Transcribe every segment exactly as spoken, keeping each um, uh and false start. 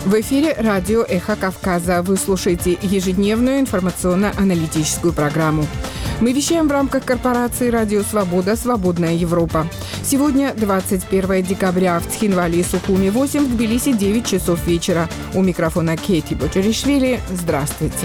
В эфире радио «Эхо Кавказа». Вы слушаете ежедневную информационно-аналитическую программу. Мы вещаем в рамках корпорации «Радио Свобода. Свободная Европа». Сегодня двадцать первое декабря. В Тхинвале и Сухуми восемь, в Тбилиси девять часов вечера. У микрофона Кейти Бочаришвили. Здравствуйте.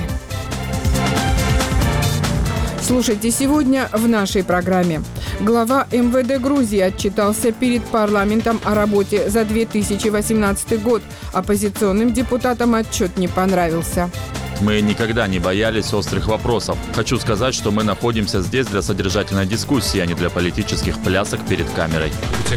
Слушайте сегодня в нашей программе. Глава эм вэ дэ Грузии отчитался перед парламентом о работе за две тысячи восемнадцатый год. Оппозиционным депутатам отчет не понравился. Мы никогда не боялись острых вопросов. Хочу сказать, что мы находимся здесь для содержательной дискуссии, а не для политических плясок перед камерой.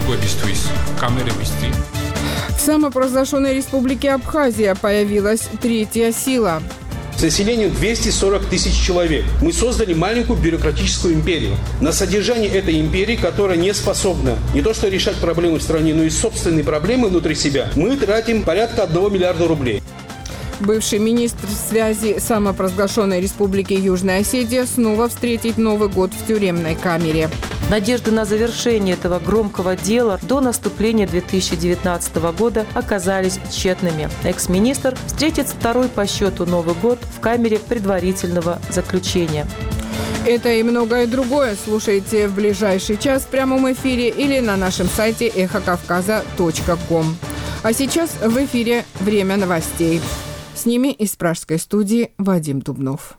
В самопровозглашенной республике Абхазия появилась третья сила. С населением двести сорок тысяч человек. Мы создали маленькую бюрократическую империю. На содержание этой империи, которая не способна не то что решать проблемы в стране, но и собственные проблемы внутри себя, мы тратим порядка одного миллиарда рублей. Бывший министр связи самопровозглашенной республики Южная Осетия снова встретит Новый год в тюремной камере. Надежды на завершение этого громкого дела до наступления две тысячи девятнадцатого года оказались тщетными. Экс-министр встретит второй по счету Новый год в камере предварительного заключения. Это и многое другое слушайте в ближайший час в прямом эфире или на нашем сайте эхо кавказа точка ком. А сейчас в эфире «Время новостей». С ними из пражской студии Вадим Дубнов.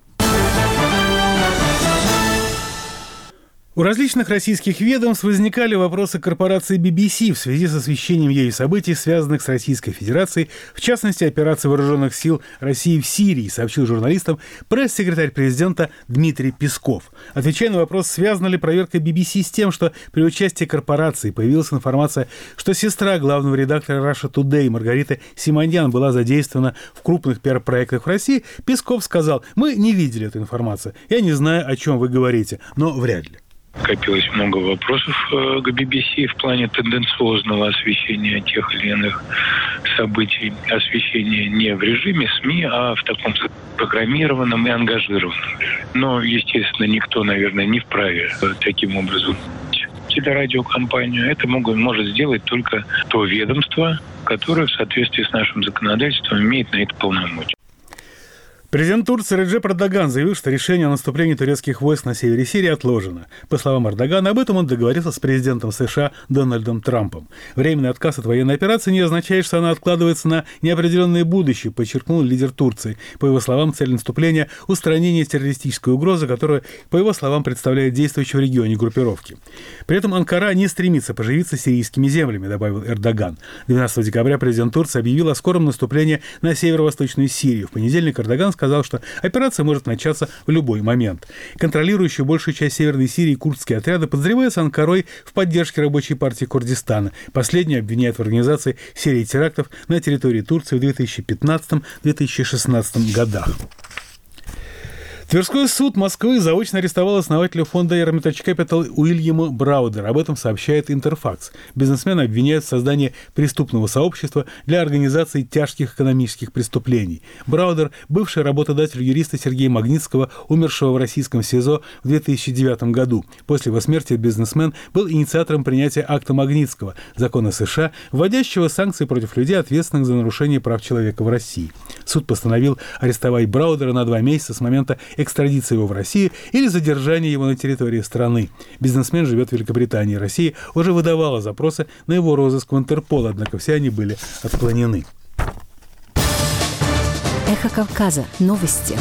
У различных российских ведомств возникали вопросы корпорации би би си в связи с освещением ею событий, связанных с Российской Федерацией, в частности, операции вооруженных сил России в Сирии, сообщил журналистам пресс-секретарь президента Дмитрий Песков. Отвечая на вопрос, связана ли проверка би би си с тем, что при участии корпорации появилась информация, что сестра главного редактора Russia Today Маргарита Симоньян была задействована в крупных пиар-проектах в России, Песков сказал: «Мы не видели эту информацию. Я не знаю, о чем вы говорите, но вряд ли». Копилось много вопросов к би би си в плане тенденциозного освещения тех или иных событий. Освещение не в режиме СМИ, а в таком программированном и ангажированном. Но, естественно, никто, наверное, не вправе таким образом телерадиокомпанию. Это могут, может сделать только то ведомство, которое в соответствии с нашим законодательством имеет на это полномочия. Президент Турции Реджеп Эрдоган заявил, что решение о наступлении турецких войск на севере Сирии отложено. По словам Эрдогана, об этом он договорился с президентом США Дональдом Трампом. Временный отказ от военной операции не означает, что она откладывается на неопределенное будущее, подчеркнул лидер Турции. По его словам, цель наступления – устранение террористической угрозы, которую, по его словам, представляет действующие в регионе группировки. При этом Анкара не стремится поживиться сирийскими землями, добавил Эрдоган. двенадцатого декабря президент Турции объявил о скором наступлении на северо-восточную Сирию. В понедельник Эрдоган сказал, что операция может начаться в любой момент. Контролирующие большую часть Северной Сирии курдские отряды подозреваются Анкарой в поддержке рабочей партии Курдистана. Последняя обвиняет в организации серии терактов на территории Турции в две тысячи пятнадцатом — две тысячи шестнадцатом годах. Тверской суд Москвы заочно арестовал основателя фонда Hermitage Capital Уильяма Браудера. Об этом сообщает Интерфакс. Бизнесмена обвиняют в создании преступного сообщества для организации тяжких экономических преступлений. Браудер – бывший работодатель юриста Сергея Магнитского, умершего в российском СИЗО в две тысячи девятом году. После его смерти бизнесмен был инициатором принятия акта Магнитского, закона США, вводящего санкции против людей, ответственных за нарушение прав человека в России. Суд постановил арестовать Браудера на два месяца с момента экстрадиции его в Россию или задержания его на территории страны. Бизнесмен живет в Великобритании. Россия уже выдавала запросы на его розыск в Интерпол, однако все они были отклонены. Эхо Кавказа. Новости.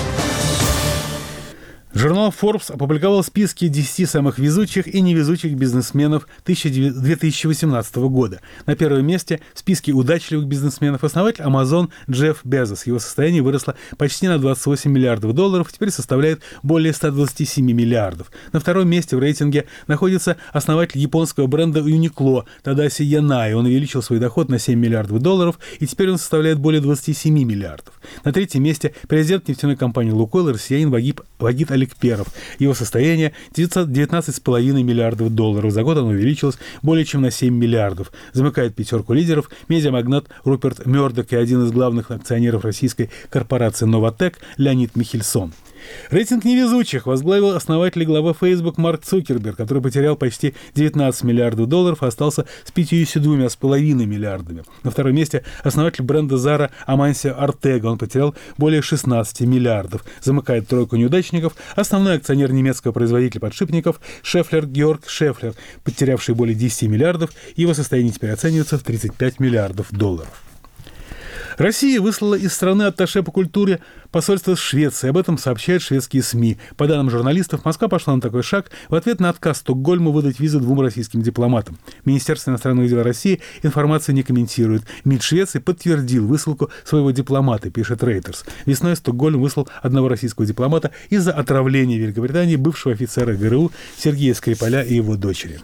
Журнал Forbes опубликовал списки десяти самых везучих и невезучих бизнесменов две тысячи восемнадцатого года. На первом месте в списке удачливых бизнесменов основатель Amazon Джефф Безос. Его состояние выросло почти на двадцать восемь миллиардов долларов, теперь составляет более ста двадцати семи миллиардов. На втором месте в рейтинге находится основатель японского бренда Uniqlo Тадаси Янай. Он увеличил свой доход на семь миллиардов долларов, и теперь он составляет более двадцати семи миллиардов. На третьем месте президент нефтяной компании «Лукойл» россиянин Вагит, Вагит Аликперов. Его состояние девятнадцать целых пять десятых миллиардов долларов. За год оно увеличилось более чем на семь миллиардов. Замыкает пятерку лидеров медиамагнат Руперт Мёрдок и один из главных акционеров российской корпорации «Новатэк» Леонид Михельсон. Рейтинг невезучих возглавил основатель и глава Facebook Марк Цукерберг, который потерял почти девятнадцать миллиардов долларов и остался с пятьюдесятью двумя с половиной миллиардами. На втором месте основатель бренда Zara Амансио Ортега. Он потерял более шестнадцати миллиардов. Замыкает тройку неудачников основной акционер немецкого производителя подшипников Шефлер Георг Шефлер, потерявший более десяти миллиардов. Его состояние теперь оценивается в тридцать пять миллиардов долларов. Россия выслала из страны атташе по культуре посольства Швеции. Об этом сообщают шведские СМИ. По данным журналистов, Москва пошла на такой шаг в ответ на отказ Стокгольма выдать визы двум российским дипломатам. Министерство иностранных дел России информацию не комментирует. МИД Швеции подтвердил высылку своего дипломата, пишет Reuters. Весной Стокгольм выслал одного российского дипломата из-за отравления в Великобритании бывшего офицера ГРУ Сергея Скрипаля и его дочери.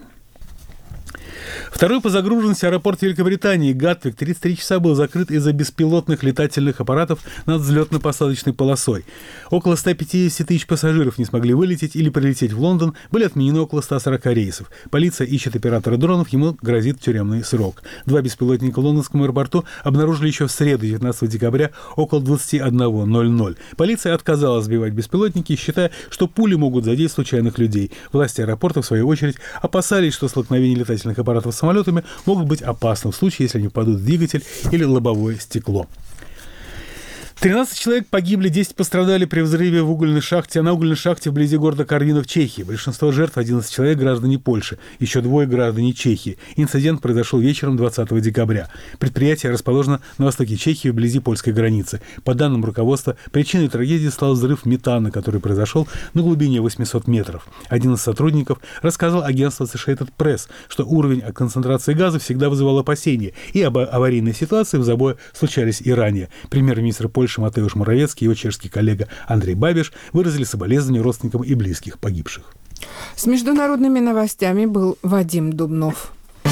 Второй по загруженности аэропорт Великобритании Гатвик тридцать три часа был закрыт из-за беспилотных летательных аппаратов над взлетно-посадочной полосой. Около ста пятидесяти тысяч пассажиров не смогли вылететь или прилететь в Лондон, были отменены около ста сорока рейсов. Полиция ищет оператора дронов, ему грозит тюремный срок. Два беспилотника в лондонском аэропорту обнаружили еще в среду, девятнадцатого декабря, около двадцати одного ноль ноль. Полиция отказалась сбивать беспилотники, считая, что пули могут задеть случайных людей. Власти аэропорта, в свою очередь, опасались, что столкновение летательных аппаратов с самолетами могут быть опасны в случае, если они попадут в двигатель или лобовое стекло. тринадцать человек погибли, десять пострадали при взрыве в угольной шахте, а на угольной шахте вблизи города Карвина в Чехии. Большинство жертв, одиннадцать человек, граждане Польши, еще двое граждане Чехии. Инцидент произошел вечером двадцатого декабря. Предприятие расположено на востоке Чехии, вблизи польской границы. По данным руководства, причиной трагедии стал взрыв метана, который произошел на глубине восьмисот метров. Один из сотрудников рассказал агентству Associated Press, что уровень концентрации газа всегда вызывал опасения, и об аварийной ситуации в забое случались и ранее. Премьер-министр Польши Матеуш Моровецкий и его чешский коллега Андрей Бабиш выразили соболезнования родственникам и близких погибших. С международными новостями был Вадим Дубнов.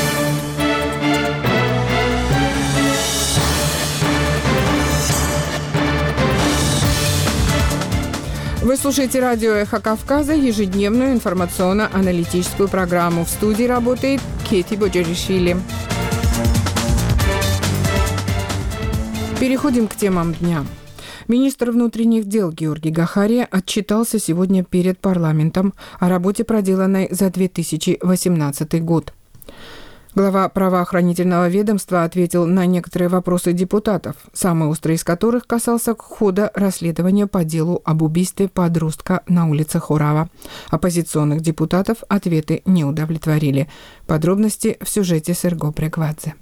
Вы слушаете радио «Эхо Кавказа», ежедневную информационно-аналитическую программу. В студии работает Кети Боджеришвили. Переходим к темам дня. Министр внутренних дел Георгий Гахария отчитался сегодня перед парламентом о работе, проделанной за две тысячи восемнадцатый год. Глава правоохранительного ведомства ответил на некоторые вопросы депутатов, самый острый из которых касался хода расследования по делу об убийстве подростка на улице Хорава. Оппозиционных депутатов ответы не удовлетворили. Подробности в сюжете Серго Брегвадзе.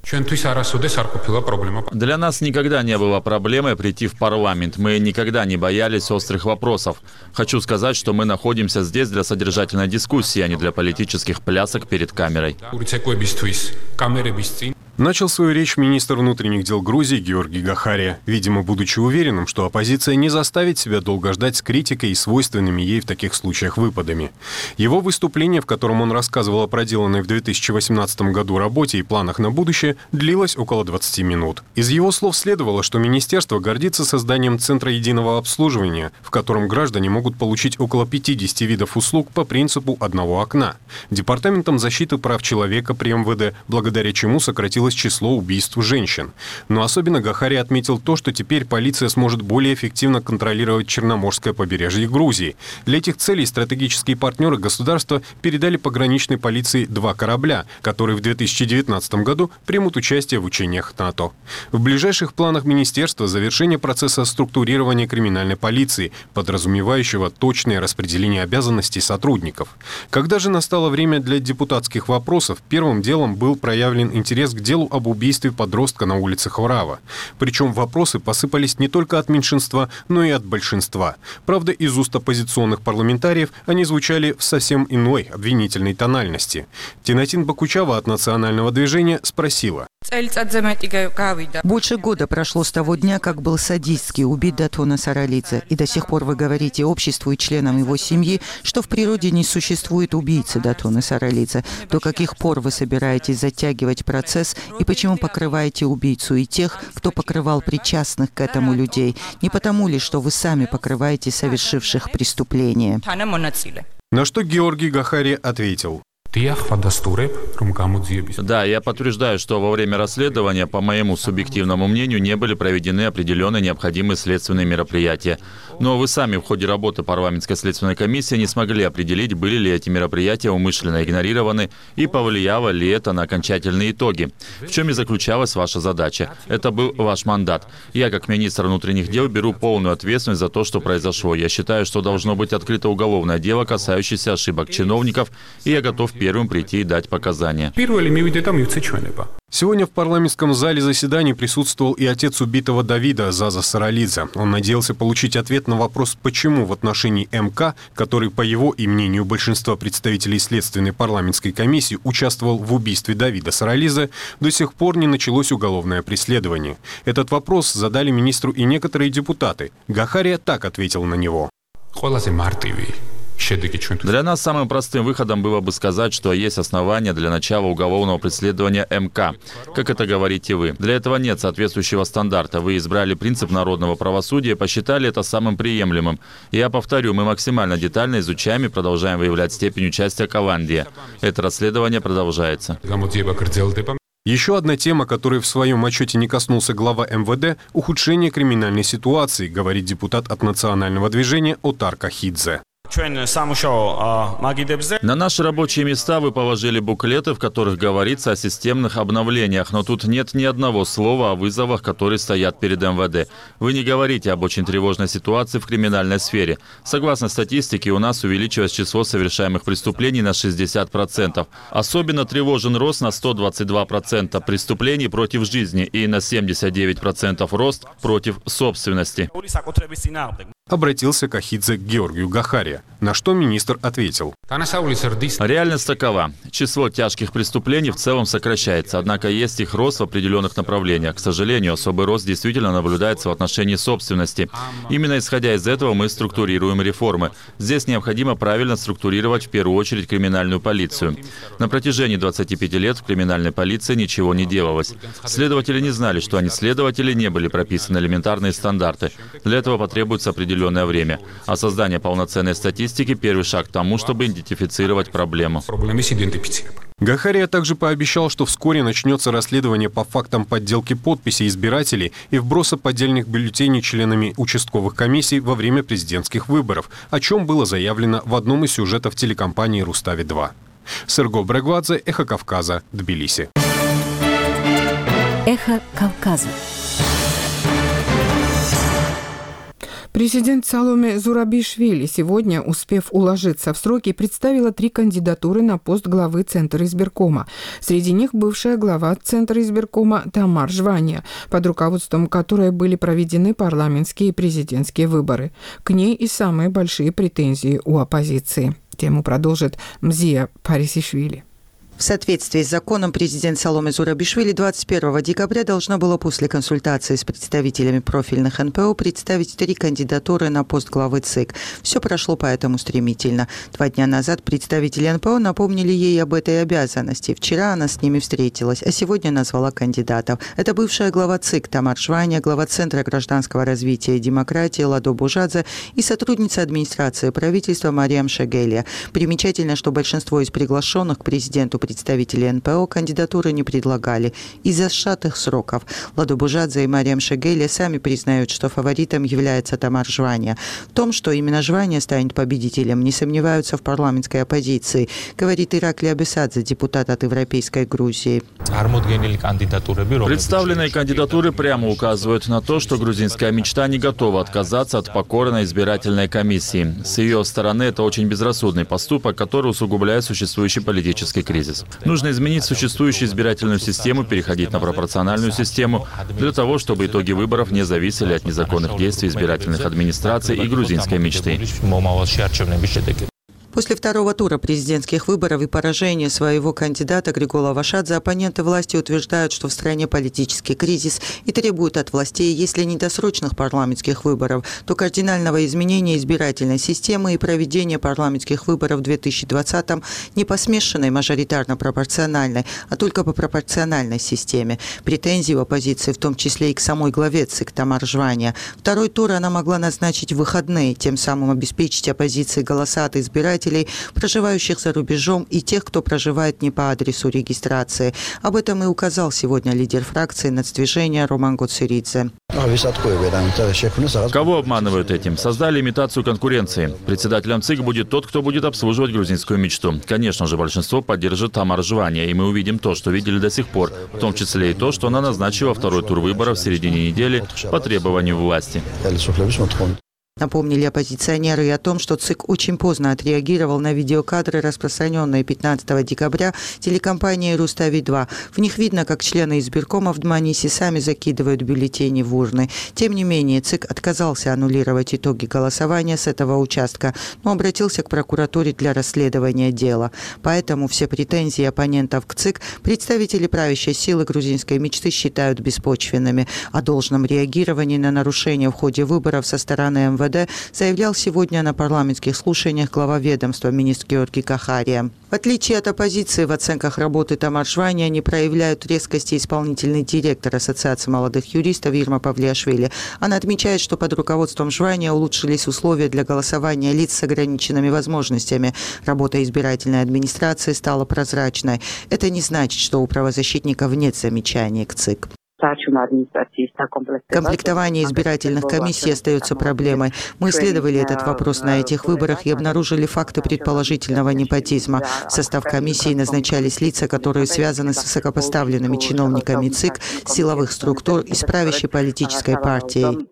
Для нас никогда не было проблемы прийти в парламент. Мы никогда не боялись острых вопросов. Хочу сказать, что мы находимся здесь для содержательной дискуссии, а не для политических плясок перед камерой. Начал свою речь министр внутренних дел Грузии Георгий Гахария, видимо, будучи уверенным, что оппозиция не заставит себя долго ждать с критикой и свойственными ей в таких случаях выпадами. Его выступление, в котором он рассказывал о проделанной в две тысячи восемнадцатом году работе и планах на будущее, длилось около двадцати минут. Из его слов следовало, что министерство гордится созданием Центра единого обслуживания, в котором граждане могут получить около пятидесяти видов услуг по принципу одного окна. Департаментом защиты прав человека при эм вэ дэ, благодаря чему сократилось число убийств женщин. Но особенно Гахария отметил то, что теперь полиция сможет более эффективно контролировать Черноморское побережье Грузии. Для этих целей стратегические партнеры государства передали пограничной полиции два корабля, которые в две тысячи девятнадцатом году примут участие в учениях НАТО. В ближайших планах министерства завершение процесса структурирования криминальной полиции, подразумевающего точное распределение обязанностей сотрудников. Когда же настало время для депутатских вопросов, первым делом был проявлен интерес к делу об убийстве подростка на улице Хорава. Причем вопросы посыпались не только от меньшинства, но и от большинства. Правда, из уст оппозиционных парламентариев они звучали в совсем иной обвинительной тональности. Тинатин Бакучава от национального движения спросила. Больше года прошло с того дня, как был садистски убит Датона Саралидзе, и до сих пор вы говорите обществу и членам его семьи, что в природе не существует убийцы Датона Саралидзе. До каких пор вы собираетесь затягивать процесс и почему покрываете убийцу и тех, кто покрывал причастных к этому людей? Не потому ли, что вы сами покрываете совершивших преступление? На что Георгий Гахария ответил. Да, я подтверждаю, что во время расследования, по моему субъективному мнению, не были проведены определенные необходимые следственные мероприятия. Но вы сами в ходе работы парламентской следственной комиссии не смогли определить, были ли эти мероприятия умышленно игнорированы и повлияло ли это на окончательные итоги. В чем и заключалась ваша задача. Это был ваш мандат. Я, как министр внутренних дел, беру полную ответственность за то, что произошло. Я считаю, что должно быть открыто уголовное дело, касающееся ошибок чиновников, и я готов первым прийти и дать показания. Сегодня в парламентском зале заседаний присутствовал и отец убитого Давида, Заза Саралидзе. Он надеялся получить ответ на вопрос, почему в отношении эм ка, который, по его и мнению большинства представителей Следственной парламентской комиссии, участвовал в убийстве Давида Саралидзе, до сих пор не началось уголовное преследование. Этот вопрос задали министру и некоторые депутаты. Гахария так ответил на него. Для нас самым простым выходом было бы сказать, что есть основания для начала уголовного преследования эм ка. Как это говорите вы? Для этого нет соответствующего стандарта. Вы избрали принцип народного правосудия и посчитали это самым приемлемым. Я повторю, мы максимально детально изучаем и продолжаем выявлять степень участия Каландия. Это расследование продолжается. Еще одна тема, которой в своем отчете не коснулся глава эм вэ дэ – ухудшение криминальной ситуации, говорит депутат от национального движения Отар Кахидзе. На наши рабочие места вы положили буклеты, в которых говорится о системных обновлениях, но тут нет ни одного слова о вызовах, которые стоят перед эм вэ дэ. Вы не говорите об очень тревожной ситуации в криминальной сфере. Согласно статистике, у нас увеличилось число совершаемых преступлений на шестьдесят процентов. Особенно тревожен рост на сто двадцать два процента преступлений против жизни и на семьдесят девять процентов рост против собственности. Обратился Кахидзе к Георгию Гахария, на что министр ответил. Реальность такова. Число тяжких преступлений в целом сокращается, однако есть их рост в определенных направлениях. К сожалению, особый рост действительно наблюдается в отношении собственности. Именно исходя из этого мы структурируем реформы. Здесь необходимо правильно структурировать в первую очередь криминальную полицию. На протяжении двадцати пяти лет в криминальной полиции ничего не делалось. Следователи не знали, что они следователи, не были прописаны элементарные стандарты. Для этого потребуется определенное время. А создание полноценной статистики – первый шаг к тому, чтобы идентифицировать проблему. Гахария также пообещал, что вскоре начнется расследование по фактам подделки подписей избирателей и вброса поддельных бюллетеней членами участковых комиссий во время президентских выборов, о чем было заявлено в одном из сюжетов телекомпании «Рустави два». Серго Брегвадзе, Эхо Кавказа, Тбилиси. Эхо Кавказа. Президент Саломе Зурабишвили сегодня, успев уложиться в сроки, представила три кандидатуры на пост главы Центра избиркома. Среди них бывшая глава Центра избиркома Тамар Жвания, под руководством которой были проведены парламентские и президентские выборы. К ней и самые большие претензии у оппозиции. Тему продолжит Мзия Парисишвили. В соответствии с законом президент Саломе Зурабишвили двадцать первого декабря должна была после консультации с представителями профильных эн пэ о представить три кандидатуры на пост главы ЦИК. Все прошло поэтому стремительно. Два дня назад представители эн пэ о напомнили ей об этой обязанности. Вчера она с ними встретилась, а сегодня назвала кандидатов. Это бывшая глава ЦИК Тамар Жвания, глава Центра гражданского развития и демократии Ладо Бужадзе и сотрудница администрации правительства Мариам Шагелия. Примечательно, что большинство из приглашенных к президенту представители эн пэ о кандидатуры не предлагали из-за сжатых сроков. Ладо Бужадзе и Мариам Шагелия сами признают, что фаворитом является Тамар Жвания. В том, что именно Жвания станет победителем, не сомневаются в парламентской оппозиции, говорит Иракли Абесадзе, депутат от Европейской Грузии. Представленные кандидатуры прямо указывают на то, что грузинская мечта не готова отказаться от покорной избирательной комиссии. С ее стороны это очень безрассудный поступок, который усугубляет существующий политический кризис. Нужно изменить существующую избирательную систему, переходить на пропорциональную систему, для того, чтобы итоги выборов не зависели от незаконных действий избирательных администраций и грузинской мечты. После второго тура президентских выборов и поражения своего кандидата Григола Вашадзе оппоненты власти утверждают, что в стране политический кризис и требуют от властей, если не досрочных парламентских выборов, то кардинального изменения избирательной системы и проведения парламентских выборов в две тысячи двадцатом не по смешанной мажоритарно-пропорциональной, а только по пропорциональной системе. Претензии у оппозиции в том числе и к самой главе ЦИК Тамар Жвания. Второй тур она могла назначить в выходные, тем самым обеспечить оппозиции голоса от избирателей наблюдателей, проживающих за рубежом и тех, кто проживает не по адресу регистрации. Об этом и указал сегодня лидер фракции нацдвижения Роман Гоцеридзе. Кого обманывают этим? Создали имитацию конкуренции. Председателем ЦИК будет тот, кто будет обслуживать грузинскую мечту. Конечно же, большинство поддержит Тамар Жвания, и мы увидим то, что видели до сих пор, в том числе и то, что она назначила второй тур выборов в середине недели по требованию власти. Напомнили оппозиционеры и о том, что ЦИК очень поздно отреагировал на видеокадры, распространенные пятнадцатого декабря телекомпанией «Рустави-два». В них видно, как члены избиркома в Дманисе сами закидывают бюллетени в урны. Тем не менее, ЦИК отказался аннулировать итоги голосования с этого участка, но обратился к прокуратуре для расследования дела. Поэтому все претензии оппонентов к ЦИК представители правящей силы грузинской мечты считают беспочвенными. О должном реагировании на нарушения в ходе выборов со стороны эм вэ дэ заявлял сегодня на парламентских слушаниях глава ведомства министр Георги Гахария. В отличие от оппозиции, в оценках работы Тамар Жвания не проявляют резкости исполнительный директор Ассоциации молодых юристов Ирма Павлиашвили. Она отмечает, что под руководством Жвания улучшились условия для голосования лиц с ограниченными возможностями. Работа избирательной администрации стала прозрачной. Это не значит, что у правозащитников нет замечаний к ЦИК. Комплектование избирательных комиссий остается проблемой. Мы исследовали этот вопрос на этих выборах и обнаружили факты предположительного непотизма. В состав комиссии назначались лица, которые связаны с высокопоставленными чиновниками ЦИК, силовых структур и с правящей политической партией.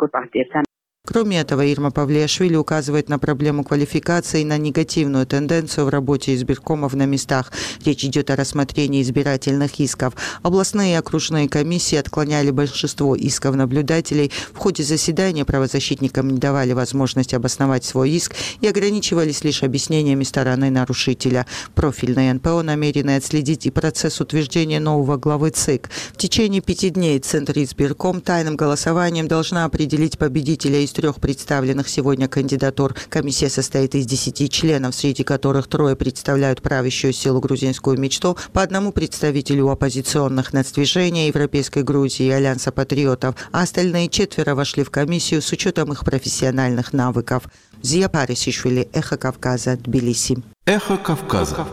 Кроме этого, Ирма Павлиашвили указывает на проблему квалификации и на негативную тенденцию в работе избиркомов на местах. Речь идет о рассмотрении избирательных исков. Областные и окружные комиссии отклоняли большинство исков наблюдателей. В ходе заседания правозащитникам не давали возможность обосновать свой иск и ограничивались лишь объяснениями стороны нарушителя. Профильные эн пэ о намерены отследить и процесс утверждения нового главы ЦИК. В течение пяти дней Центр избирком тайным голосованием должна определить победителя из трех представленных сегодня кандидатур. Комиссия состоит из десяти членов, среди которых трое представляют правящую силу грузинскую мечту, по одному представителю оппозиционных нацдвижения Европейской Грузии и Альянса патриотов, а остальные четверо вошли в комиссию с учетом их профессиональных навыков. Зия Парисишвили, Эхо Кавказа, Тбилиси. Эхо Кавказа.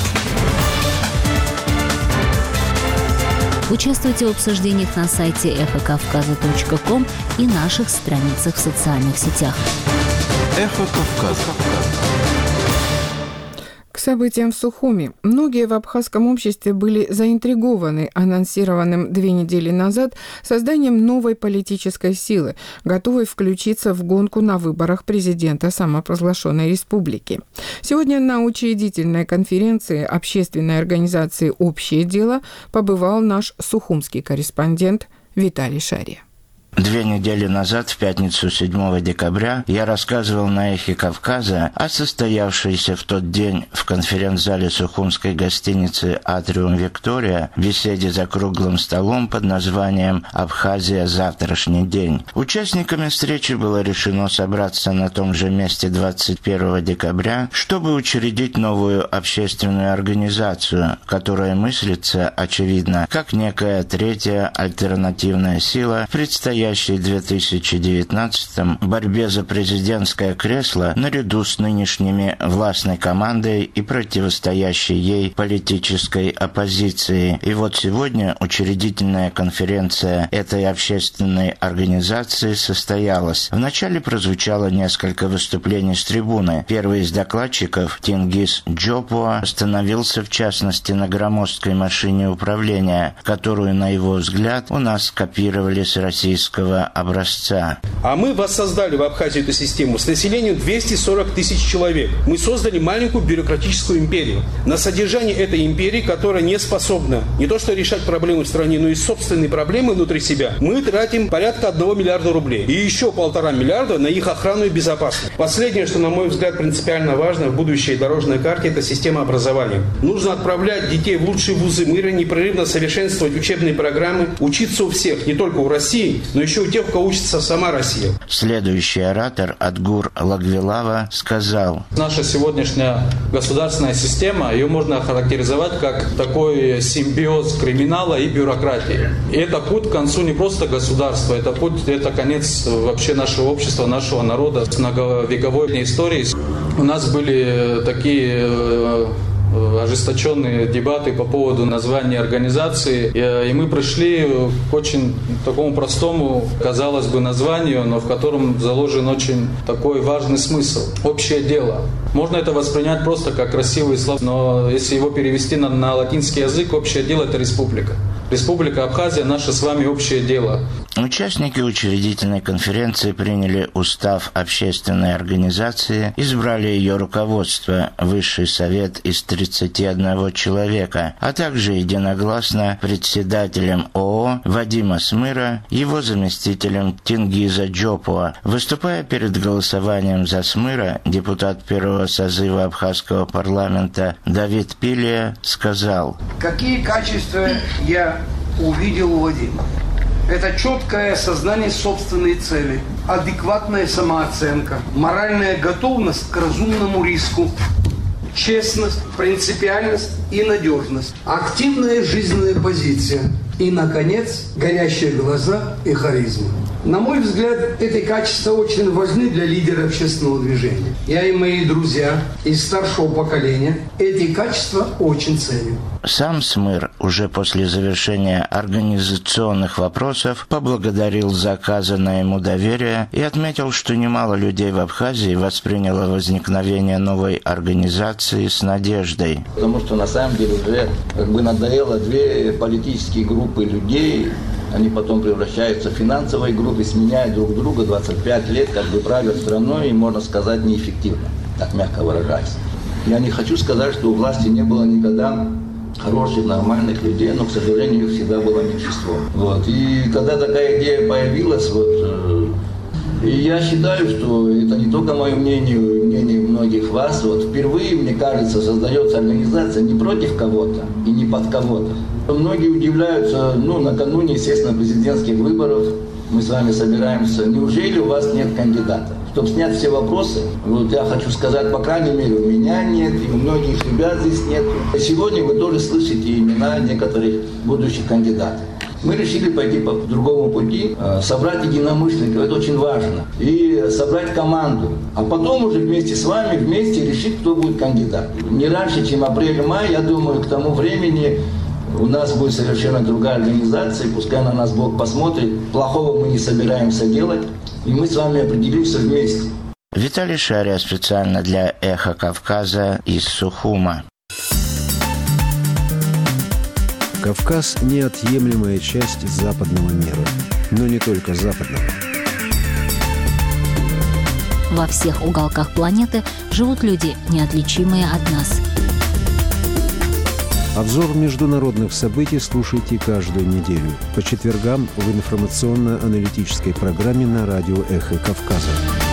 Участвуйте в обсуждениях на сайте эхо кавказа точка ком и наших страницах в социальных сетях. Эхо Кавказа. К событиям в Сухуми. Многие в абхазском обществе были заинтригованы анонсированным две недели назад созданием новой политической силы, готовой включиться в гонку на выборах президента самопровозглашенной республики. Сегодня на учредительной конференции общественной организации «Общее дело» побывал наш сухумский корреспондент Виталий Шария. Две недели назад, в пятницу седьмого декабря, я рассказывал на «Эхе Кавказа» о состоявшейся в тот день в конференц-зале сухумской гостиницы «Атриум Виктория» беседе за круглым столом под названием «Абхазия. Завтрашний день». Участниками встречи было решено собраться на том же месте двадцать первого декабря, чтобы учредить новую общественную организацию, которая мыслится, очевидно, как некая третья альтернативная сила, предстоящая в две тысячи девятнадцатом борьбе за президентское кресло наряду с нынешними властной командой и противостоящей ей политической оппозицией. И вот сегодня учредительная конференция этой общественной организации состоялась. Вначале прозвучало несколько выступлений с трибуны. Первый из докладчиков, Тенгиз Джопуа, остановился в частности на громоздкой машине управления, которую, на его взгляд, у нас скопировали с российского образца. А мы воссоздали в Абхазии эту систему с населением двести сорок тысяч человек. Мы создали маленькую бюрократическую империю. На содержание этой империи, которая не способна не то что решать проблемы в стране, но и собственные проблемы внутри себя, мы тратим порядка одного миллиарда рублей. И еще полтора миллиарда на их охрану и безопасность. Последнее, что, на мой взгляд, принципиально важно в будущей дорожной карте, это система образования. Нужно отправлять детей в лучшие вузы мира, непрерывно совершенствовать учебные программы, учиться у всех, не только у России, но еще у тех, у кого учится сама Россия. Следующий оратор Адгур Лагвилава сказал: наша сегодняшняя государственная система, ее можно охарактеризовать как такой симбиоз криминала и бюрократии. И это путь к концу не просто государства, это путь, это конец вообще нашего общества, нашего народа с многовековой историей. У нас были такие ожесточенные дебаты по поводу названия организации. И мы пришли к очень такому простому, казалось бы, названию, но в котором заложен очень такой важный смысл. Общее дело. Можно это воспринять просто как красивый слов, но если его перевести на, на латинский язык, общее дело – это республика. Республика Абхазия – наше с вами общее дело. Участники учредительной конференции приняли устав общественной организации, избрали ее руководство, высший совет из тридцати одного человека, а также единогласно председателем ООО Вадима Смыра, его заместителем Тенгиза Джопуа. Выступая перед голосованием за Смыра, депутат первого созыва абхазского парламента Давид Пилия сказал: «Какие качества я увидел у Вадима? Это четкое осознание собственной цели, адекватная самооценка, моральная готовность к разумному риску, честность, принципиальность и надежность, активная жизненная позиция и, наконец, горящие глаза и харизма. На мой взгляд, эти качества очень важны для лидера общественного движения. Я и мои друзья из старшего поколения эти качества очень ценю». Сам Смыр уже после завершения организационных вопросов поблагодарил за оказанное ему доверие и отметил, что немало людей в Абхазии восприняло возникновение новой организации с надеждой. Потому что на самом деле уже как бы надоело две политические группы людей. Они потом превращаются в финансовые группы, сменяют друг друга двадцать пять лет, как бы правят страной, и, можно сказать, неэффективно, так мягко выражаясь. Я не хочу сказать, что у власти не было никогда хороших, нормальных людей, но, к сожалению, их всегда было меньшинство. Вот. И когда такая идея появилась, вот, э, и я считаю, что это не только мое мнение, мнение многих вас. Вот, впервые, мне кажется, создается организация не против кого-то и не под кого-то. Многие удивляются, ну, накануне, естественно, президентских выборов мы с вами собираемся. Неужели у вас нет кандидата? Чтобы снять все вопросы, вот я хочу сказать, по крайней мере, у меня нет, и у многих ребят здесь нет. И сегодня вы тоже слышите имена некоторых будущих кандидатов. Мы решили пойти по другому пути, собрать единомышленников, это очень важно, и собрать команду, а потом уже вместе с вами, вместе решить, кто будет кандидат. Не раньше, чем апрель-май, я думаю, к тому времени у нас будет совершенно другая организация, пускай на нас Бог посмотрит, плохого мы не собираемся делать, и мы с вами определимся вместе. Виталий Шария специально для «Эхо Кавказа» из Сухума. Кавказ – неотъемлемая часть западного мира, но не только западного. Во всех уголках планеты живут люди, неотличимые от нас. Обзор международных событий слушайте каждую неделю по четвергам в информационно-аналитической программе на радио «Эхо Кавказа».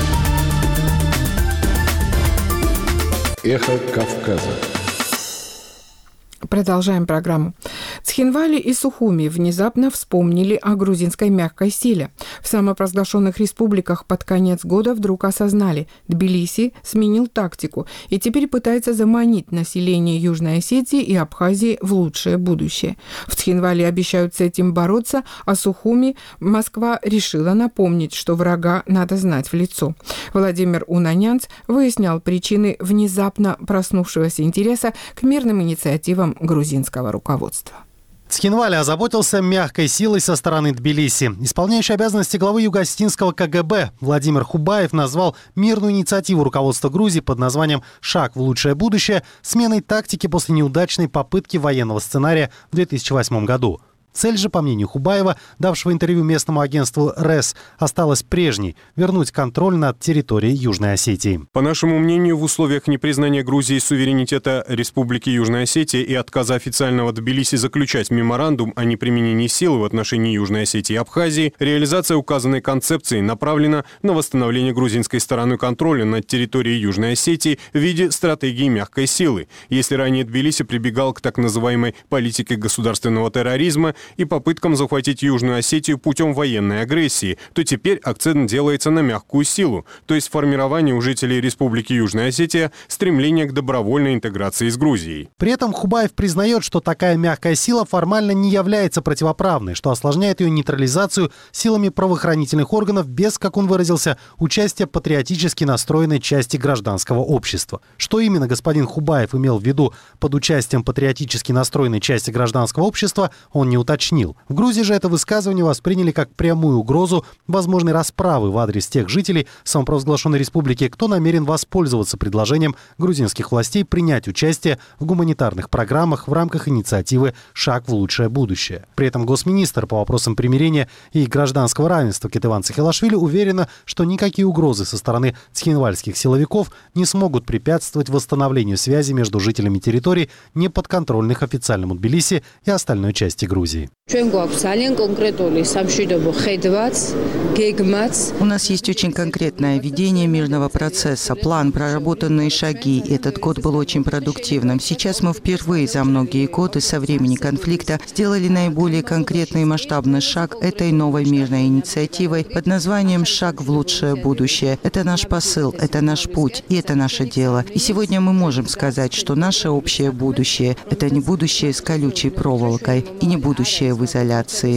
«Эхо Кавказа». Продолжаем программу. Цхинвали и Сухуми внезапно вспомнили о грузинской мягкой силе. В самопровозглашенных республиках под конец года вдруг осознали, Тбилиси сменил тактику и теперь пытается заманить население Южной Осетии и Абхазии в лучшее будущее. В Цхинвали обещают с этим бороться, а Сухуми Москва решила напомнить, что врага надо знать в лицо. Владимир Унанянц выяснял причины внезапно проснувшегося интереса к мирным инициативам грузинского руководства. Цхинвали озаботился мягкой силой со стороны Тбилиси. Исполняющий обязанности главы Юго-Осетинского ка гэ бэ Владимир Хубаев назвал мирную инициативу руководства Грузии под названием «Шаг в лучшее будущее» сменой тактики после неудачной попытки военного сценария в две тысячи восьмом году. Цель же, по мнению Хубаева, давшего интервью местному агентству РЭС, осталась прежней – вернуть контроль над территорией Южной Осетии. По нашему мнению, в условиях непризнания Грузии суверенитета Республики Южная Осетия и отказа официального Тбилиси заключать меморандум о неприменении силы в отношении Южной Осетии и Абхазии, реализация указанной концепции направлена на восстановление грузинской стороны контроля над территорией Южной Осетии в виде стратегии мягкой силы. Если ранее Тбилиси прибегал к так называемой политике государственного терроризма, и попыткам захватить Южную Осетию путем военной агрессии, то теперь акцент делается на мягкую силу, то есть формирование у жителей Республики Южная Осетия стремления к добровольной интеграции с Грузией. При этом Хубаев признает, что такая мягкая сила формально не является противоправной, что осложняет ее нейтрализацию силами правоохранительных органов без, как он выразился, участия патриотически настроенной части гражданского общества. Что именно господин Хубаев имел в виду под участием патриотически настроенной части гражданского общества, он не уточнил. В Грузии же это высказывание восприняли как прямую угрозу возможной расправы в адрес тех жителей самопровозглашенной республики, кто намерен воспользоваться предложением грузинских властей принять участие в гуманитарных программах в рамках инициативы «Шаг в лучшее будущее». При этом госминистр по вопросам примирения и гражданского равенства Кетеван Цахилашвили уверена, что никакие угрозы со стороны цхинвальских силовиков не смогут препятствовать восстановлению связи между жителями территорий, неподконтрольных официальному Тбилиси и остальной части Грузии. У нас есть очень конкретное ведение мирного процесса, план, проработанные шаги. Этот год был очень продуктивным. Сейчас мы впервые за многие годы со времени конфликта сделали наиболее конкретный и масштабный шаг этой новой мирной инициативой под названием «Шаг в лучшее будущее». Это наш посыл, это наш путь, и это наше дело. И сегодня мы можем сказать, что наше общее будущее – это не будущее с колючей проволокой и не будущее в изоляции.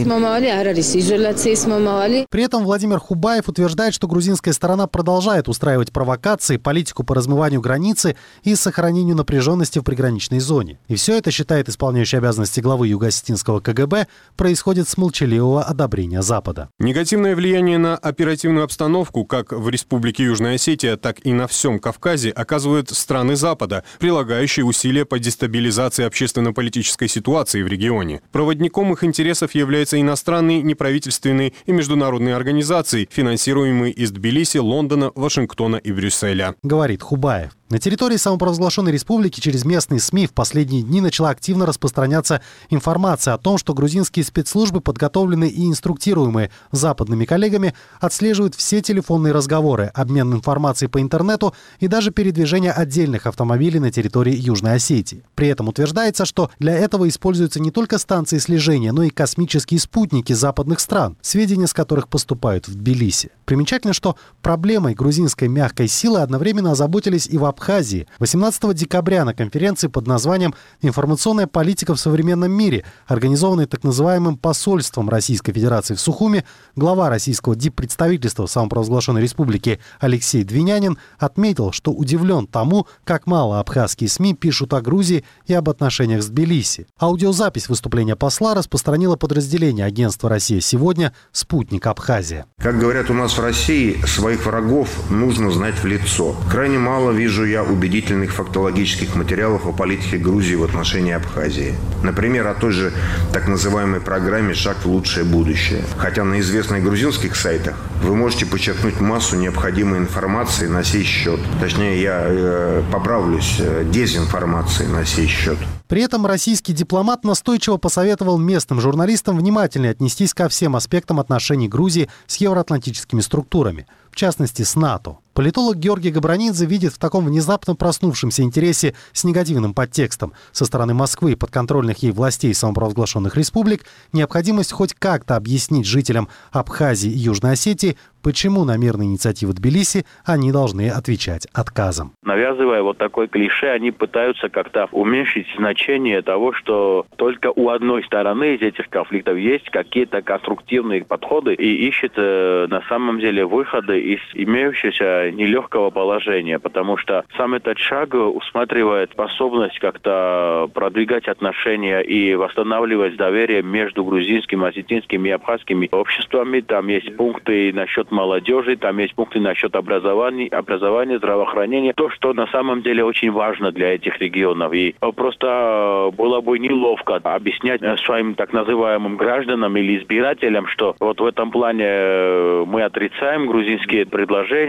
При этом Владимир Хубаев утверждает, что грузинская сторона продолжает устраивать провокации, политику по размыванию границы и сохранению напряженности в приграничной зоне. И все это, считает исполняющий обязанности главы Юго-Осетинского КГБ, происходит с молчаливого одобрения Запада. Негативное влияние на оперативную обстановку как в Республике Южная Осетия, так и на всем Кавказе оказывают страны Запада, прилагающие усилия по дестабилизации общественно-политической ситуации в регионе. Проводником их интересов являются иностранные, неправительственные и международные организации, финансируемые из Тбилиси, Лондона, Вашингтона и Брюсселя. Говорит Хубаев. На территории самопровозглашенной республики через местные СМИ в последние дни начала активно распространяться информация о том, что грузинские спецслужбы, подготовленные и инструктируемые западными коллегами, отслеживают все телефонные разговоры, обмен информацией по интернету и даже передвижение отдельных автомобилей на территории Южной Осетии. При этом утверждается, что для этого используются не только станции слежения, но и космические спутники западных стран, сведения с которых поступают в Тбилиси. Примечательно, что проблемой грузинской мягкой силы одновременно озаботились и в Абхазии. восемнадцатого декабря на конференции под названием «Информационная политика в современном мире», организованной так называемым посольством Российской Федерации в Сухуми, глава российского диппредставительства в самопровозглашенной республике Алексей Двинянин отметил, что удивлен тому, как мало абхазские СМИ пишут о Грузии и об отношениях с Тбилиси. Аудиозапись выступления посла распространило подразделение агентства «Россия сегодня» «Спутник Абхазия». Как говорят у нас в России, своих врагов нужно знать в лицо. Крайне мало вижу я убедительных фактологических материалов о политике Грузии в отношении Абхазии. Например, о той же так называемой программе «Шаг в лучшее будущее». Хотя на известных грузинских сайтах вы можете подчеркнуть массу необходимой информации на сей счет. Точнее, я э, поправлюсь, э, дезинформации на сей счет. При этом российский дипломат настойчиво посоветовал местным журналистам внимательнее отнестись ко всем аспектам отношений Грузии с евроатлантическими структурами, в частности с НАТО. Политолог Георгий Габранидзе видит в таком внезапно проснувшемся интересе с негативным подтекстом со стороны Москвы и подконтрольных ей властей самопровозглашенных республик необходимость хоть как-то объяснить жителям Абхазии и Южной Осетии, почему на мирные инициативы Тбилиси они должны отвечать отказом. Навязывая вот такое клише, они пытаются как-то уменьшить значение того, что только у одной стороны из этих конфликтов есть какие-то конструктивные подходы и ищет э, на самом деле выходы из имеющегося нелегкого положения, потому что сам этот шаг усматривает способность как-то продвигать отношения и восстанавливать доверие между грузинскими, осетинскими и абхазскими обществами. Там есть пункты насчет молодежи, там есть пункты насчет образования, образования, здравоохранения. То, что на самом деле очень важно для этих регионов. И просто было бы неловко объяснять своим так называемым гражданам или избирателям, что вот в этом плане мы отрицаем грузинские предложения, исходя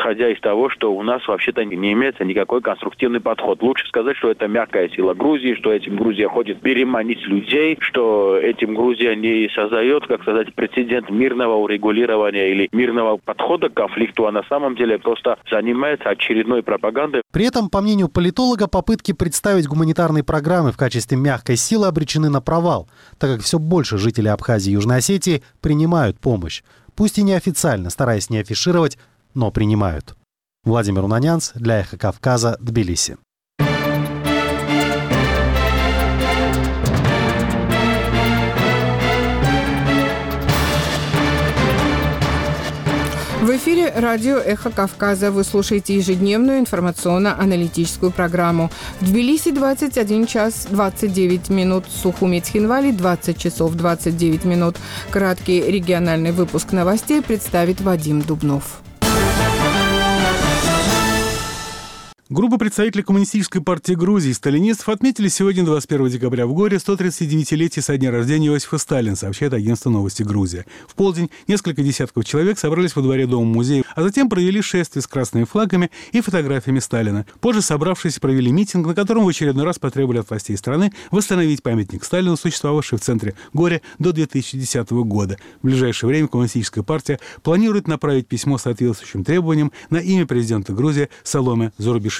исходя из того, что у нас вообще-то не имеется никакой конструктивный подход. Лучше сказать, что это мягкая сила Грузии, что этим Грузия хочет переманить людей, что этим Грузия не создает, как сказать, прецедент мирного урегулирования или мирного подхода к конфликту, а на самом деле просто занимается очередной пропагандой. При этом, по мнению политолога, попытки представить гуманитарные программы в качестве мягкой силы обречены на провал, так как все больше жителей Абхазии и Южной Осетии принимают помощь. Пусть и неофициально, стараясь не афишировать, но принимают. Владимир Унанянц для «Эхо Кавказа», Тбилиси. В эфире радио «Эхо Кавказа». Вы слушаете ежедневную информационно-аналитическую программу. В Тбилиси двадцать один час двадцать девять минут, в Сухуми Цхинвали двадцать часов двадцать девять минут. Краткий региональный выпуск новостей представит Вадим Дубнов. Группа представителей Коммунистической партии Грузии сталинистов отметили сегодня, двадцать первого декабря, в Горе сто тридцатидевятилетие со дня рождения Иосифа Сталина, сообщает агентство «Новости Грузия». В полдень несколько десятков человек собрались во дворе Дома-музея, а затем провели шествие с красными флагами и фотографиями Сталина. Позже собравшиеся провели митинг, на котором в очередной раз потребовали от властей страны восстановить памятник Сталину, существовавший в центре Горе до две тысячи десятого года. В ближайшее время Коммунистическая партия планирует направить письмо с соответствующим требованием на имя президента Грузии Саломе Зурабишвили.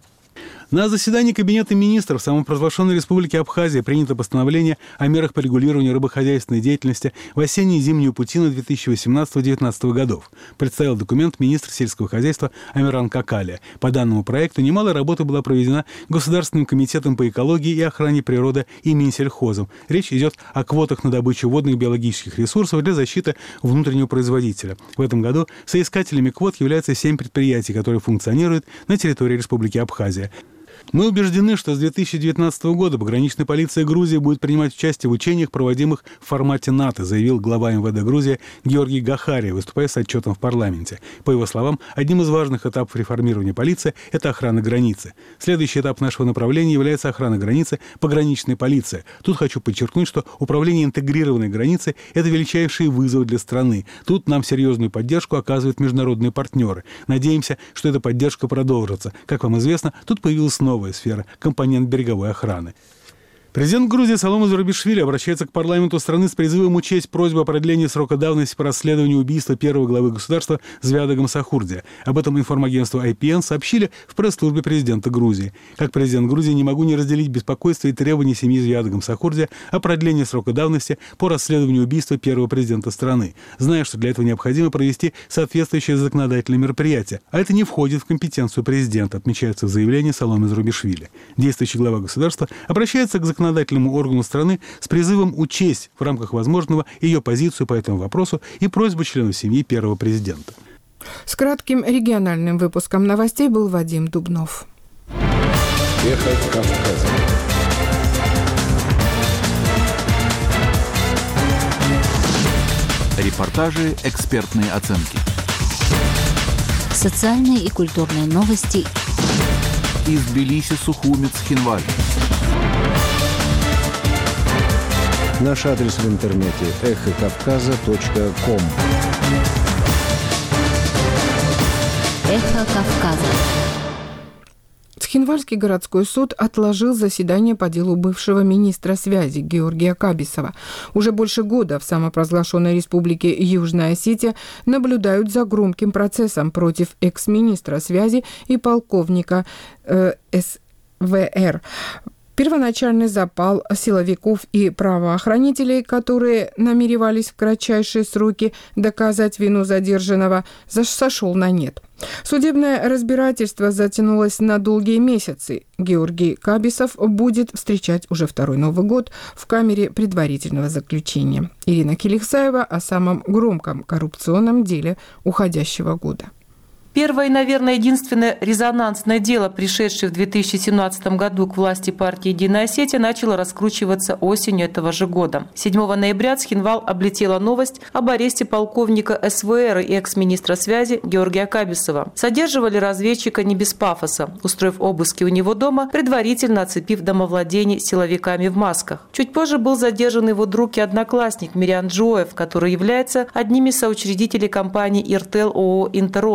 На заседании Кабинета министров самопровозглашенной Республики Абхазия принято постановление о мерах по регулированию рыбохозяйственной деятельности в осенне и зимнюю путину две тысячи восемнадцатого — две тысячи девятнадцатого годов. Представил документ министр сельского хозяйства Амиран Какалия. По данному проекту немалая работа была проведена Государственным комитетом по экологии и охране природы и Минсельхозом. Речь идет о квотах на добычу водных биологических ресурсов для защиты внутреннего производителя. В этом году соискателями квот являются семь предприятий, которые функционируют на территории Республики Абхазия. Мы убеждены, что с две тысячи девятнадцатого года пограничная полиция Грузии будет принимать участие в учениях, проводимых в формате НАТО, заявил глава эм вэ дэ Грузии Георгий Гахария, выступая с отчетом в парламенте. По его словам, одним из важных этапов реформирования полиции – это охрана границы. Следующий этап нашего направления является охрана границы пограничной полиции. Тут хочу подчеркнуть, что управление интегрированной границей – это величайший вызов для страны. Тут нам серьезную поддержку оказывают международные партнеры. Надеемся, что эта поддержка продолжится. Как вам известно, тут появилась новая Новая сфера – компонент береговой охраны. Президент Грузии Саломе Зурабишвили обращается к парламенту страны с призывом учесть просьбу о продлении срока давности по расследованию убийства первого главы государства Звяда Гамсахурдия. Об этом информагентству ай пи эн сообщили в пресс-службе президента Грузии. Как президент Грузии не могу не разделить беспокойство и требования семьи Звяда Гамсахурдия о продлении срока давности по расследованию убийства первого президента страны, зная, что для этого необходимо провести соответствующее законодательное мероприятие. А это не входит в компетенцию президента, отмечается в заявлении Саломе Зурабишвили. Действующий глава государства обращается к законодательному законодательному органу страны с призывом учесть в рамках возможного ее позицию по этому вопросу и просьбу членов семьи первого президента. С кратким региональным выпуском новостей был Вадим Дубнов. Эхо Кавказа. Репортажи, экспертные оценки. Социальные и культурные новости. Из Тбилиси, Сухуми, Цхинвали. Наш адрес в интернете эхо кавказа точка ком. Эхо Кавказа. Цхинвальский городской суд отложил заседание по делу бывшего министра связи Георгия Кабисова. Уже больше года в самопровозглашенной республике Южная Осетия наблюдают за громким процессом против экс-министра связи и полковника э, эс вэ эр. Первоначальный запал силовиков и правоохранителей, которые намеревались в кратчайшие сроки доказать вину задержанного, сошел на нет. Судебное разбирательство затянулось на долгие месяцы. Георгий Кабисов будет встречать уже второй Новый год в камере предварительного заключения. Ирина Киликсаева о самом громком коррупционном деле уходящего года. Первое и, наверное, единственное резонансное дело, пришедшее в две тысячи семнадцатом году к власти партии «Единая Осетия», начало раскручиваться осенью этого же года. седьмого ноября Цхинвал облетела новость об аресте полковника эс вэ эр и экс-министра связи Георгия Кабисова. Содерживали разведчика не без пафоса, устроив обыски у него дома, предварительно оцепив домовладение силовиками в масках. Чуть позже был задержан его друг и одноклассник Мириан Джоев, который является одним из соучредителей компании «Иртел» ООО «Интерос». На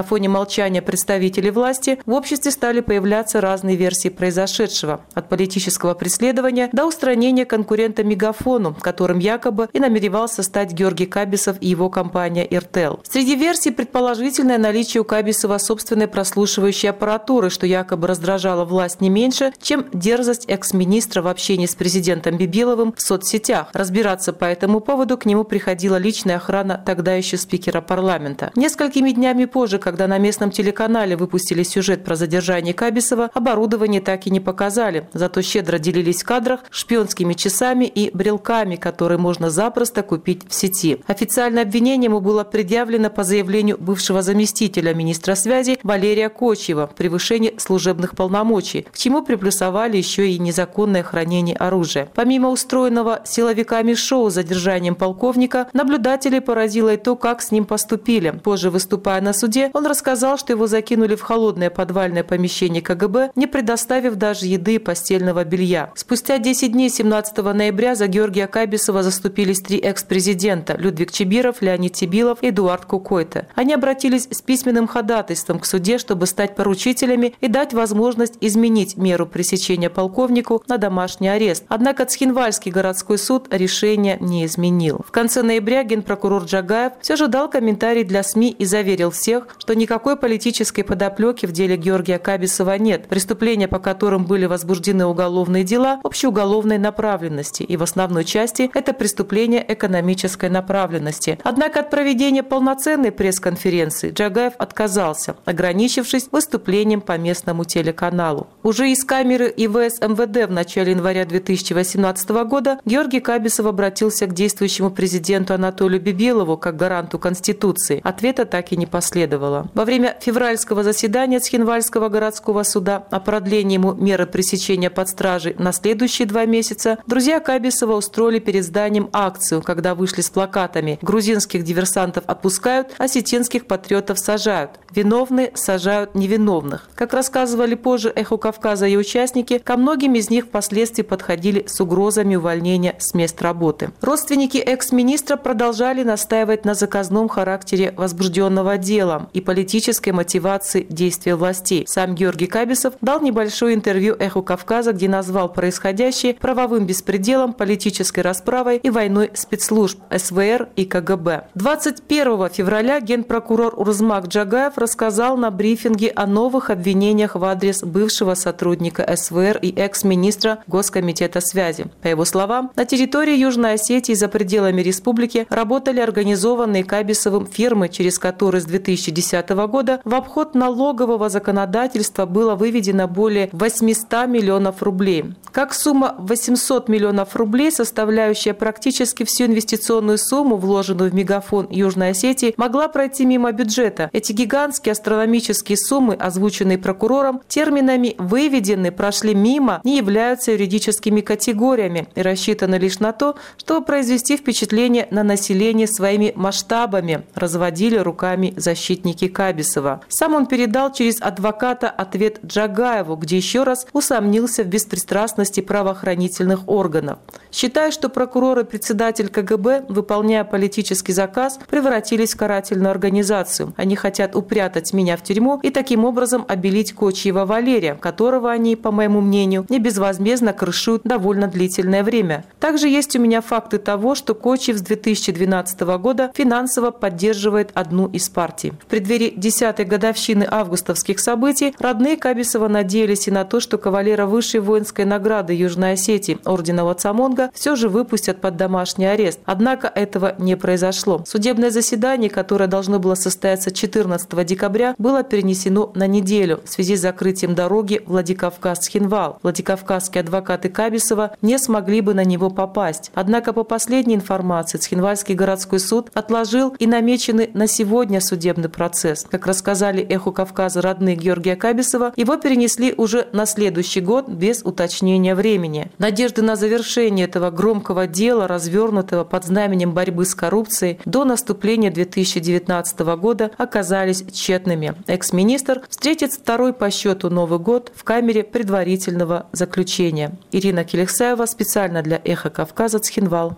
фоне молчания представителей власти в обществе стали появляться разные версии произошедшего. От политического преследования до устранения конкурента Мегафону, которым якобы и намеревался стать Георгий Кабисов и его компания «Иртел». Среди версий предположительное наличие у Кабисова собственной прослушивающей аппаратуры, что якобы раздражало власть не меньше, чем дерзость экс-министра в общении с президентом Бибиловым в соцсетях. Разбираться по этому поводу к нему приходила личная охрана тогда еще спикера парламента. Несколькими днями позже, когда на местном телеканале выпустили сюжет про задержание Кабисова, оборудование так и не показали, зато щедро делились в кадрах шпионскими часами и брелками, которые можно запросто купить в сети. Официальное обвинение ему было предъявлено по заявлению бывшего заместителя министра связи Валерия Кочьева в превышении служебных полномочий, к чему приплюсовали еще и незаконное хранение оружия. Помимо устроенного силовиками шоу с задержанием полковника, наблюдателей поразило и то, как с ним поступили. Позже, выступая на суде, он рассказал, что его закинули в холодное подвальное помещение ка гэ бэ, не предоставив даже еды и постельного белья. Спустя десять дней, семнадцатого ноября, за Георгия Кабисова заступились три экс-президента – Людвиг Чибиров, Леонид Тибилов и Эдуард Кукойте. Они обратились с письменным ходатайством к суде, чтобы стать поручителями и дать возможность изменить меру пресечения полковнику на домашний арест. Однако Цхинвальский городской суд решение не изменил. В конце ноября генпрокурор Джагаев все же дал комментарий для СМИ и заверил всех, что никакой политической подоплеки в деле Георгия Кабисова нет. Преступления, по которым были возбуждены уголовные дела, общеуголовной направленности, и в основной части это преступления экономической направленности. Однако от проведения полноценной пресс-конференции Джагаев отказался, ограничившись выступлением по местному телеканалу. Уже из камеры и вэ эс эм вэ дэ в начале января две тысячи восемнадцатого года Георгий Кабисов обратился к действующему президенту Анатолию Бибилову как гаранту Конституции. Ответа так и не последовало. Во время февральского заседания Цхинвальского городского суда о продлении ему меры пресечения под стражей на следующие два месяца друзья Кабисова устроили перед зданием акцию, когда вышли с плакатами «Грузинских диверсантов отпускают, осетинских патриотов сажают. Виновные сажают невиновных». Как рассказывали позже «Эхо Кавказа» и участники, ко многим из них впоследствии подходили с угрозами увольнения с мест работы. Родственники экс-министра продолжали настаивать на заказном характере возбужденного дела и политической мотивации действия властей. Сам Георгий Кабисов дал небольшое интервью «Эху Кавказа», где назвал происходящее правовым беспределом, политической расправой и войной спецслужб эс вэ эр и ка гэ бэ. двадцать первого февраля генпрокурор Урзмак Джагаев рассказал на брифинге о новых обвинениях в адрес бывшего сотрудника эс вэ эр и экс-министра Госкомитета связи. По его словам, на территории Южной Осетии за пределами республики работали организованные Кабисовым фирмы, через которые с две тысячи десятого года в обход налогового законодательства было выведено более восемьсот миллионов рублей. Как сумма восемьсот миллионов рублей, составляющая практически всю инвестиционную сумму, вложенную в Мегафон Южной Осетии, могла пройти мимо бюджета. Эти гигантские астрономические суммы, озвученные прокурором, терминами «выведены», прошли мимо, не являются юридическими категориями и рассчитаны лишь на то, чтобы произвести впечатление на население своими масштабами, разводили руками защитники Кабисова. Сам он передал через адвоката ответ Джагаеву, где еще раз усомнился в беспристрастности правоохранительных органов. Считая, что прокурор и председатель ка гэ бэ, выполняя политический заказ, превратились в карательную организацию. Они хотят упрятать меня в тюрьму и таким образом обелить Кочьева Валерия, которого они, по моему мнению, не безвозмездно крышуют довольно длительное время. Также есть у меня факты того, что Кочьев с две тысячи двенадцатого года финансово поддерживает одну из партий. В преддверии десятой годовщины августовских событий родные Кабисова надеялись и на то, что кавалера высшей воинской награды Южной Осетии ордена Вацамонга все же выпустят под домашний арест. Однако этого не произошло. Судебное заседание, которое должно было состояться четырнадцатого декабря, было перенесено на неделю в связи с закрытием дороги Владикавказ-Цхинвал. Владикавказские адвокаты Кабисова не смогли бы на него попасть. Однако по последней информации Цхинвальский городской суд отложил и намеченный на сегодня судебный процесс. Как рассказали «Эху Кавказа» родные Георгия Кабисова, его перенесли уже на следующий год без уточнения времени. Надежды на завершение этого громкого дела, развернутого под знаменем борьбы с коррупцией, до наступления две тысячи девятнадцатого года оказались тщетными. Экс-министр встретит второй по счету Новый год в камере предварительного заключения. Ирина Келексаева специально для «Эхо Кавказа», Цхинвал.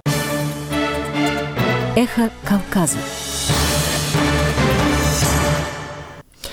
«Эхо Кавказа».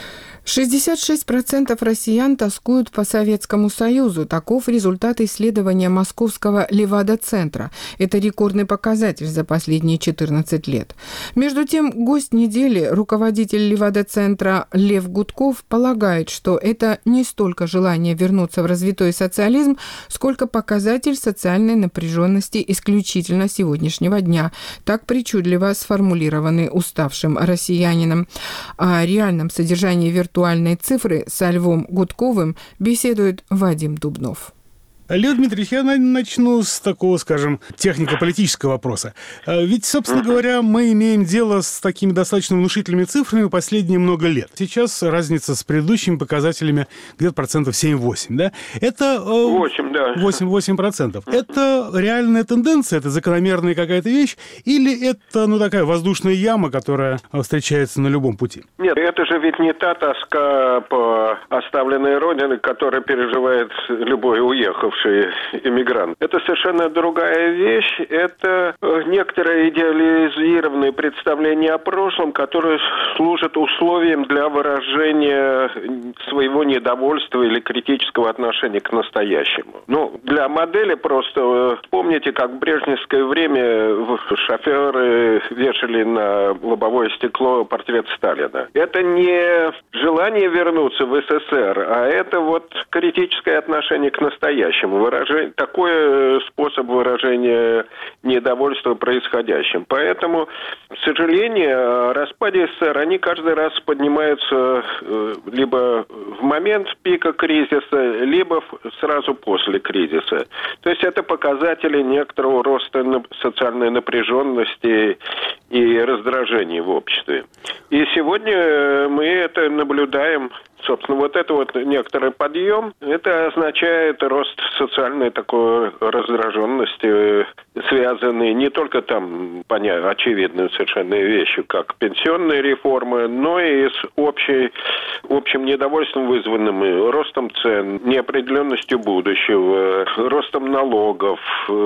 шестьдесят шесть процентов россиян тоскуют по Советскому Союзу. Таков результат исследования московского Левада-центра. Это рекордный показатель за последние четырнадцать лет. Между тем, гость недели, руководитель Левада-центра Лев Гудков, полагает, что это не столько желание вернуться в развитой социализм, сколько показатель социальной напряженности исключительно сегодняшнего дня, так причудливо сформулированный уставшим россиянином. О реальном содержании виртуальной Виртуальной цифры со Львом Гудковым беседует Вадим Дубнов. Лев Дмитриевич, я начну с такого, скажем, технико-политического вопроса. Ведь, собственно говоря, мы имеем дело с такими достаточно внушительными цифрами последние много лет. Сейчас разница с предыдущими показателями где-то процентов семь-восемь, да? Это... восемь, да. восемь процентов. Это реальная тенденция, это закономерная какая-то вещь, или это, ну, такая воздушная яма, которая встречается на любом пути? Нет, это же ведь не та тоска по оставленной родине, которая переживает любой уехавший иммигрант. Это совершенно другая вещь. Это некоторое идеализированное представление о прошлом, которое служит условием для выражения своего недовольства или критического отношения к настоящему. Ну, для модели просто помните, как в брежневское время шоферы вешали на лобовое стекло портрет Сталина. Это не желание вернуться в СССР, а это вот критическое отношение к настоящему. Выражение, такой способ выражения недовольства происходящим. Поэтому, к сожалению, о распаде СССР, они каждый раз поднимаются либо в момент пика кризиса, либо сразу после кризиса. То есть это показатели некоторого роста социальной напряженности и раздражения в обществе. И сегодня мы это наблюдаем. Собственно, вот это вот некоторый подъем, это означает рост социальной такой раздраженности, связанной не только там, понятно, очевидные совершенно вещи, как пенсионная реформа, но и с общей, общим недовольством, вызванным ростом цен, неопределенностью будущего, ростом налогов,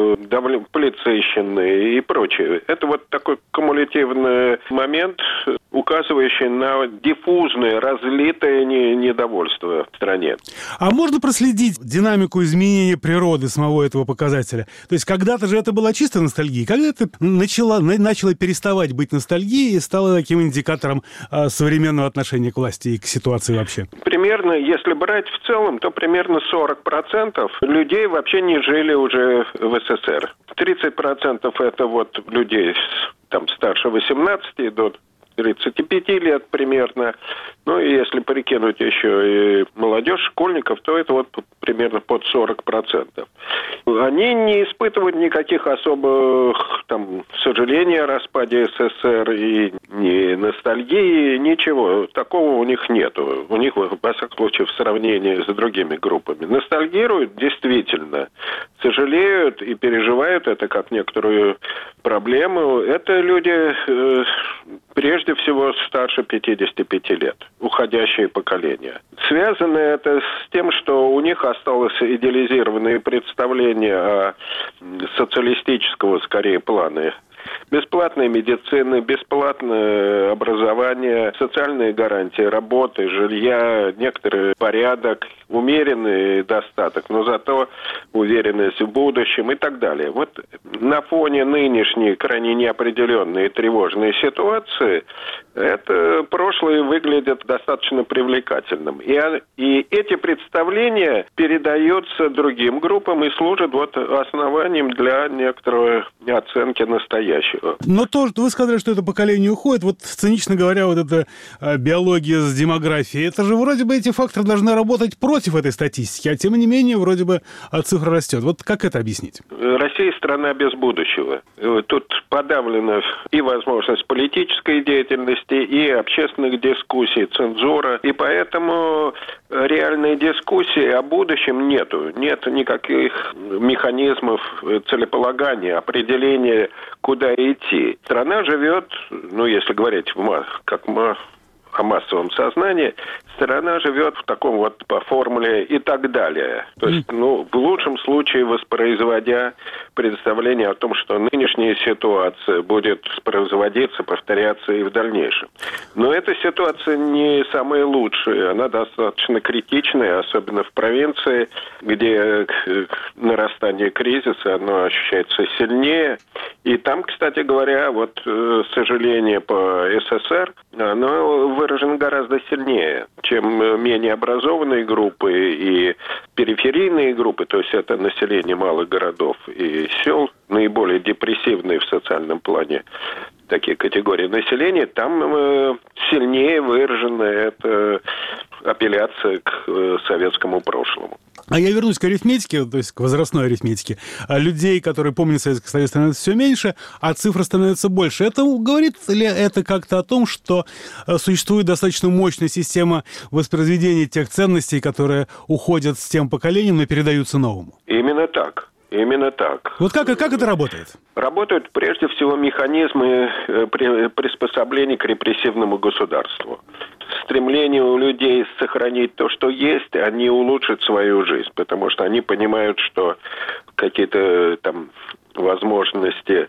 полицейщины и прочее. Это вот такой кумулятивный момент, указывающий на диффузное, разлитое недовольство в стране. А можно проследить динамику изменения природы самого этого показателя? То есть когда-то же это была чистая ностальгия, когда это начало, начало переставать быть ностальгией и стало таким индикатором а, современного отношения к власти и к ситуации вообще? Примерно, если брать в целом, то примерно сорок процентов людей вообще не жили уже в СССР. тридцать процентов это вот людей там, старше восемнадцати до тридцати пяти лет примерно. Ну, и если прикинуть еще и молодежь, школьников, то это вот примерно под сорок процентов. Они не испытывают никаких особых там сожалений о распаде СССР и ни ностальгии, ничего. Такого у них нету. У них, во всяком случае, в сравнении с другими группами. Ностальгируют действительно, сожалеют и переживают это как некоторую проблему. Это люди, э, прежде всего, старше пятидесяти пяти лет. Уходящее поколение. Связано это с тем, что у них осталось идеализированное представление о социалистического, скорее, плана. Бесплатная медицина, бесплатное образование, социальные гарантии работы, жилья, некоторый порядок, умеренный достаток, но зато уверенность в будущем и так далее. Вот на фоне нынешней крайне неопределенной и тревожной ситуации это прошлое выглядит достаточно привлекательным. И, и эти представления передаются другим группам и служат вот основанием для некоторой оценки настоящего. Но то, что вы сказали, что это поколение уходит, вот цинично говоря, вот эта а, биология с демографией, это же вроде бы эти факторы должны работать против этой статистики, а тем не менее вроде бы цифра растет. Вот как это объяснить? Россия страна без будущего. Тут подавлена и возможность политической деятельности, и общественных дискуссий, цензура. И поэтому реальной дискуссии о будущем нету. Нет никаких механизмов целеполагания, определения, куда идти. Страна живет, ну, если говорить в, как о массовом сознании, страна живет в таком вот по формуле и так далее. То есть, ну, в лучшем случае воспроизводя представление о том, что нынешняя ситуация будет воспроизводиться, повторяться и в дальнейшем. Но эта ситуация не самая лучшая, она достаточно критичная, особенно в провинции, где нарастание кризиса, оно ощущается сильнее. И там, кстати говоря, вот сожаление по СССР, оно выражено гораздо сильнее, чем менее образованные группы и периферийные группы, то есть это население малых городов и сел, наиболее депрессивные в социальном плане такие категории населения, там э, сильнее выражена эта апелляция к э, советскому прошлому. А я вернусь к арифметике, то есть к возрастной арифметике. Людей, которые помнят Советский Союз, становится все меньше, а цифры становятся больше. Это говорит ли это как-то о том, что существует достаточно мощная система воспроизведения тех ценностей, которые уходят с тем поколением, но передаются новому? Именно так. Именно так. Вот как, как это работает? Работают прежде всего механизмы приспособления к репрессивному государству. Стремление у людей сохранить то, что есть, они улучшат свою жизнь, потому что они понимают, что какие-то там возможности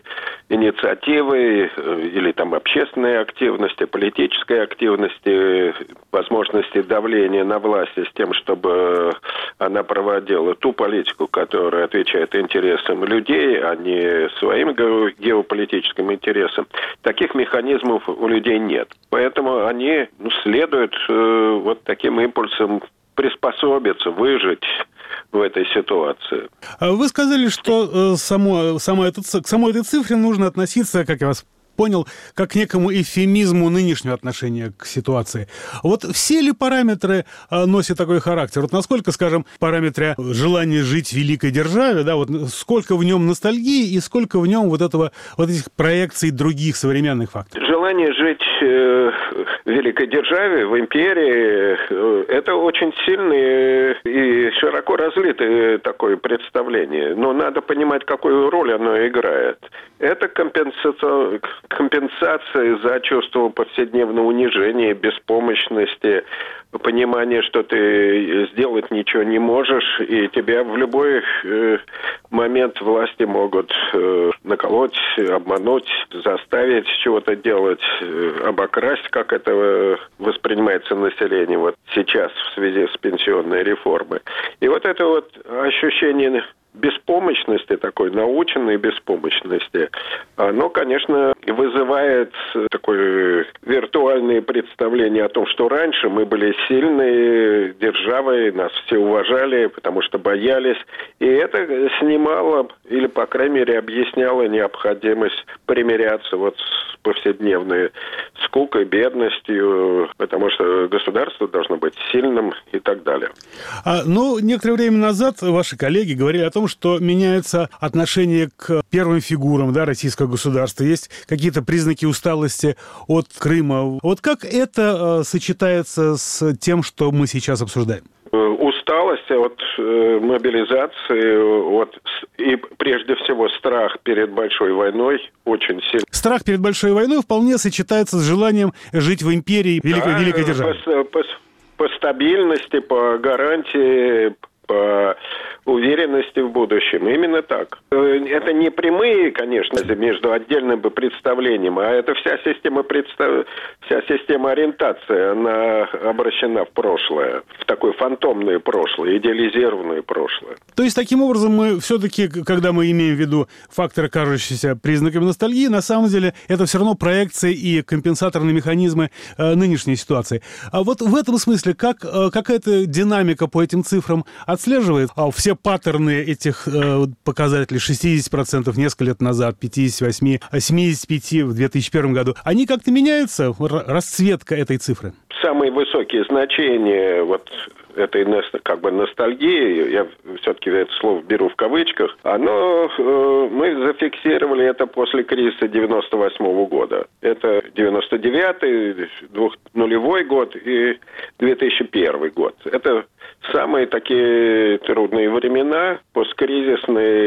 инициативы или там общественной активности, политической активности, возможности давления на власть с тем, чтобы она проводила ту политику, которая отвечает интересам людей, а не своим геополитическим интересам. Таких механизмов у людей нет. Поэтому они ну, следуют э, вот таким импульсам приспособиться, выжить в этой ситуации. Вы сказали, что само, само это, к самой этой цифре нужно относиться, как я вас понял, как к некому эвфемизму нынешнего отношения к ситуации. Вот все ли параметры носят такой характер? Вот насколько, скажем, в параметре желания жить в великой державе, да, вот сколько в нем ностальгии и сколько в нем вот этого, вот этих проекций других современных факторов? Желание жить э, в великой державе, в империи, э, это очень сильное и широко разлитое такое представление. Но надо понимать, какую роль оно играет. Это компенсация, компенсация за чувство повседневного унижения, беспомощности, понимание, что ты сделать ничего не можешь, и тебя в любой э, момент власти могут э, наколоть, обмануть, заставить чего-то делать, э, обокрасть, как это воспринимается населением вот сейчас в связи с пенсионной реформой. И вот это вот ощущение беспомощности, такой наученной беспомощности, оно, конечно, вызывает такое виртуальное представление о том, что раньше мы были сильной державой, нас все уважали, потому что боялись, и это снимало, или, по крайней мере, объясняло необходимость примиряться вот с повседневной скукой, бедностью, потому что государство должно быть сильным и так далее. А, ну, некоторое время назад ваши коллеги говорили о том, что меняется отношение к первым фигурам, да, российского государства. Есть какие-то признаки усталости от Крыма. Вот как это э, сочетается с тем, что мы сейчас обсуждаем? Усталость от э, мобилизации, от, и прежде всего страх перед большой войной очень сильный. Страх перед большой войной вполне сочетается с желанием жить в империи великой, да, великой державы. По, по, по стабильности, по гарантии, по уверенности в будущем. Именно так. Это не прямые, конечно, между отдельным представлением, а это вся система представ... вся система ориентации, она обращена в прошлое, в такое фантомное прошлое, идеализированное прошлое. То есть, таким образом, мы все-таки, когда мы имеем в виду факторы, кажущиеся признаками ностальгии, на самом деле это все равно проекции и компенсаторные механизмы э, нынешней ситуации. А вот в этом смысле, как э, какая-то динамика по этим цифрам отслеживает? А все паттерны этих э, показателей шестьдесят процентов несколько лет назад, пятьдесят восемь процентов, семьдесят пять процентов в две тысячи первом году, они как-то меняются? Расцветка этой цифры? Самые высокие значения вот этой как бы ностальгии, я все-таки это слово беру в кавычках, оно, э, мы зафиксировали это после кризиса девяносто восьмого года. Это девяносто девятый, нулевой год и две тысячи первый год. Это самые такие трудные времена, посткризисные,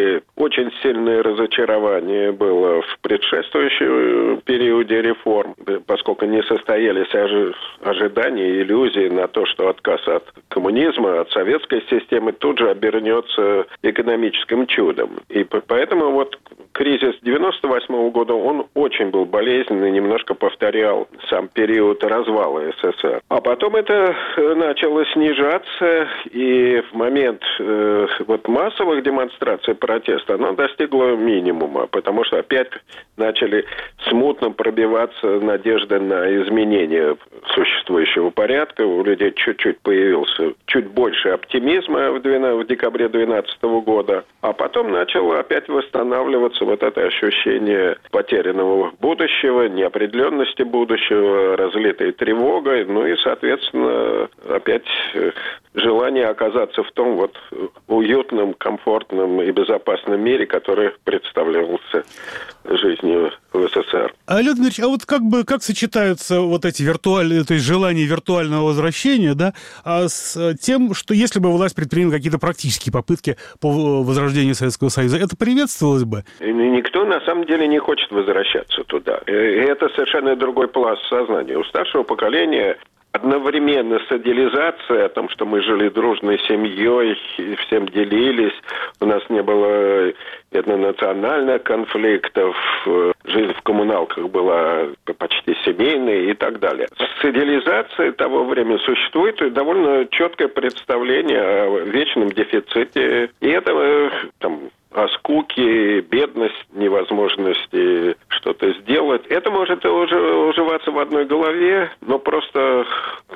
очень сильное разочарование было в предшествующем периоде реформ, поскольку не состоялись ожидания, иллюзии на то, что отказ от коммунизма, от советской системы тут же обернется экономическим чудом. И поэтому вот кризис девяносто восьмого года, он очень был болезненный, немножко повторял сам период развала СССР. А потом это начало снижаться, и в момент э, вот массовых демонстраций протеста оно достигло минимума, потому что опять начали смутно пробиваться надежды на изменение существующего порядка. У людей чуть-чуть появился чуть больше оптимизма в, в декабре две тысячи двенадцатого года, а потом начало опять восстанавливаться вот это ощущение потерянного будущего, неопределенности будущего, разлитой тревогой, ну и, соответственно, опять желание оказаться в том вот уютном, комфортном и безопасном мире, который представлялся жизнью в СССР. А, Леонид Дмитриевич, а вот как бы как сочетаются вот эти виртуальные, то есть желание виртуального возвращения, да, а с тем, что если бы власть предприняла какие-то практические попытки по возрождению Советского Союза, это приветствовалось бы? Никто на самом деле не хочет возвращаться туда. И это совершенно другой пласт сознания. У старшего поколения одновременно с идеализацией о том, что мы жили дружной семьей, всем делились, у нас не было этнонациональных конфликтов, жизнь в коммуналках была почти семейной и так далее. С идеализацией того времени существует довольно четкое представление о вечном дефиците, и это там о скуке, бедность, невозможности что-то сделать. Это может уже уживаться в одной голове, но просто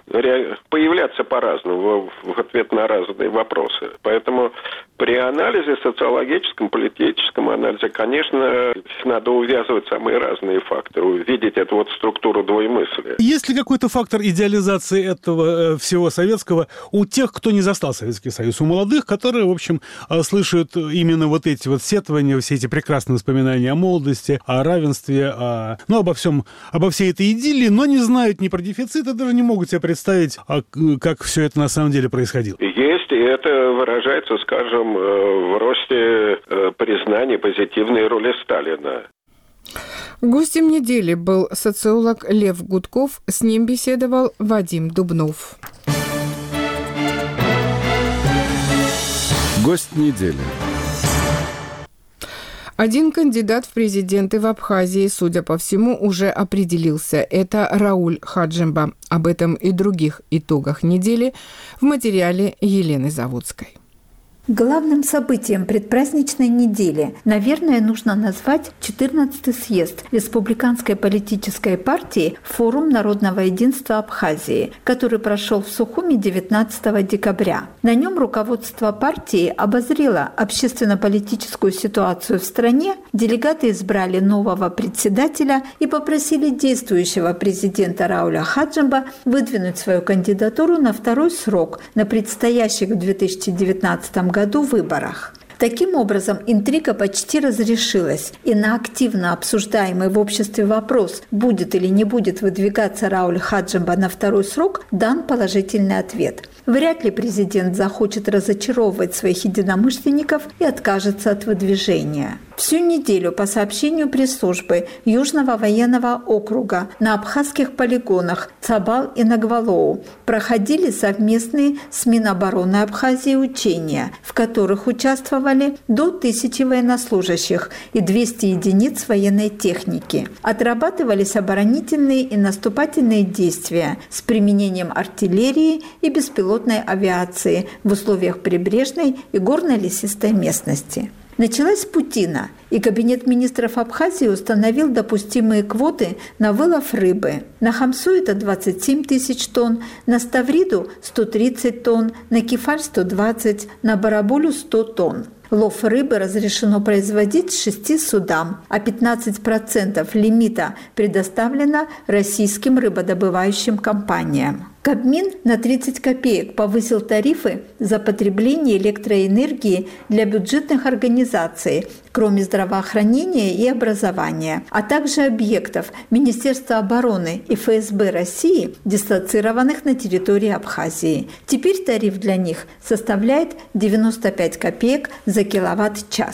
появляться по-разному в ответ на разные вопросы. Поэтому при анализе социологическом, политическом анализе, конечно, надо увязывать самые разные факторы, увидеть эту вот структуру двоемыслия. Есть ли какой-то фактор идеализации этого всего советского у тех, кто не застал Советский Союз, у молодых, которые, в общем, слышат именно вот эти вот сетования, все эти прекрасные воспоминания о молодости, о равенстве, о, ну, обо всем, обо всей этой идиллии, но не знают ни про дефицит, и даже не могут себе представить, как все это на самом деле происходило? Есть, и это выражается, скажем, в росте признания позитивной роли Сталина. Гостем недели был социолог Лев Гудков, с ним беседовал Вадим Дубнов. Гость недели. Один кандидат в президенты в Абхазии, судя по всему, уже определился. Это Рауль Хаджимба. Об этом и других итогах недели в материале Елены Заводской. Главным событием предпраздничной недели, наверное, нужно назвать четырнадцатый съезд Республиканской политической партии «Форум народного единства Абхазии», который прошел в Сухуми девятнадцатого декабря. На нем руководство партии обозрело общественно-политическую ситуацию в стране, делегаты избрали нового председателя и попросили действующего президента Рауля Хаджимба выдвинуть свою кандидатуру на второй срок на предстоящих в две тысячи девятнадцатом году году выборах. Таким образом, интрига почти разрешилась, и на активно обсуждаемый в обществе вопрос, будет или не будет выдвигаться Рауль Хаджимба на второй срок, дан положительный ответ. Вряд ли президент захочет разочаровывать своих единомышленников и откажется от выдвижения. Всю неделю по сообщению пресс-службы Южного военного округа на абхазских полигонах Цабал и Нагвалоу проходили совместные с Минобороны Абхазии учения, в которых участвовали до тысячи военнослужащих и двести единиц военной техники. Отрабатывались оборонительные и наступательные действия с применением артиллерии и беспилотной авиации в условиях прибрежной и горно-лесистой местности. Началась путина, и Кабинет министров Абхазии установил допустимые квоты на вылов рыбы. На Хамсу это двадцать семь тысяч тонн, на Ставриду – сто тридцать тонн, на Кефаль – сто двадцать, на Барабулю – сто тонн. Лов рыбы разрешено производить шести судам, а пятнадцать процентов лимита предоставлено российским рыбодобывающим компаниям. Кабмин на тридцать копеек повысил тарифы за потребление электроэнергии для бюджетных организаций, кроме здравоохранения и образования, а также объектов Министерства обороны и эф эс бэ России, дислоцированных на территории Абхазии. Теперь тариф для них составляет девяносто пять копеек за киловатт-час.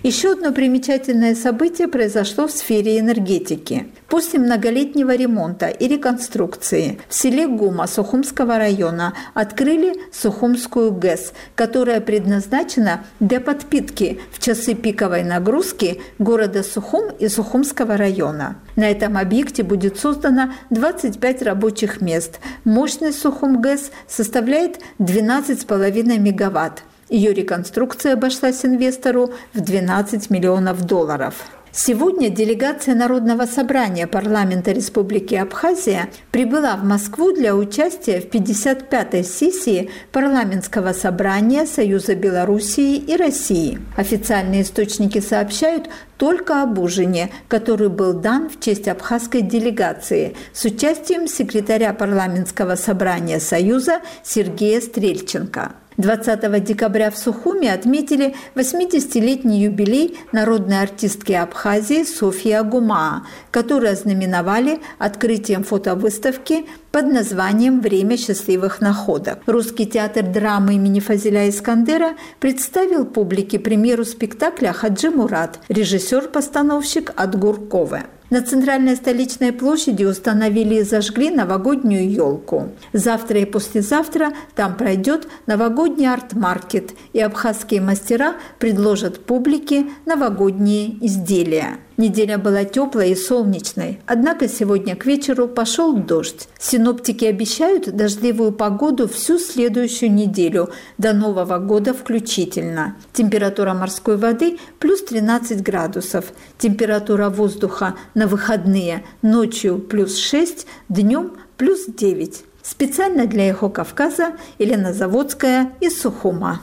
Еще одно примечательное событие произошло в сфере энергетики. После многолетнего ремонта и реконструкции в селе Гума Сухумского района открыли Сухумскую ГЭС, которая предназначена для подпитки в часы пиковой нагрузки города Сухум и Сухумского района. На этом объекте будет создано двадцать пять рабочих мест. Мощность Сухум ГЭС составляет двенадцать целых пять десятых мегаватт. Ее реконструкция обошлась инвестору в двенадцать миллионов долларов. Сегодня делегация Народного собрания парламента Республики Абхазия прибыла в Москву для участия в пятьдесят пятой сессии парламентского собрания Союза Белоруссии и России. Официальные источники сообщают только об ужине, который был дан в честь абхазской делегации с участием секретаря парламентского собрания Союза Сергея Стрельченко. двадцатого декабря в Сухуме отметили восьмидесятилетний юбилей народной артистки Абхазии Софьи Агумаа, которую ознаменовали открытием фотовыставки под названием «Время счастливых находок». Русский театр драмы имени Фазиля Искандера представил публике премьеру спектакля «Хаджи Мурат», режиссер-постановщик Адгур Кове. На центральной столичной площади установили и зажгли новогоднюю елку. Завтра и послезавтра там пройдет новогодний арт-маркет, и абхазские мастера предложат публике новогодние изделия. Неделя была теплой и солнечной, однако сегодня к вечеру пошел дождь. Синоптики обещают дождливую погоду всю следующую неделю, до Нового года включительно. Температура морской воды плюс тринадцать градусов, температура воздуха на выходные ночью плюс шесть, днем плюс девять. Специально для «Эхо Кавказа» Елена Заводская из Сухума.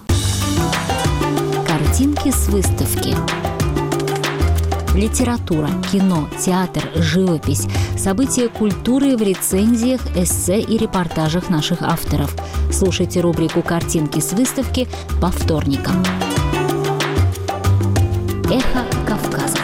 Картинки с выставки. Литература, кино, театр, живопись, события культуры в рецензиях, эссе и репортажах наших авторов. Слушайте рубрику «Картинки с выставки» по вторникам. Эхо Кавказа.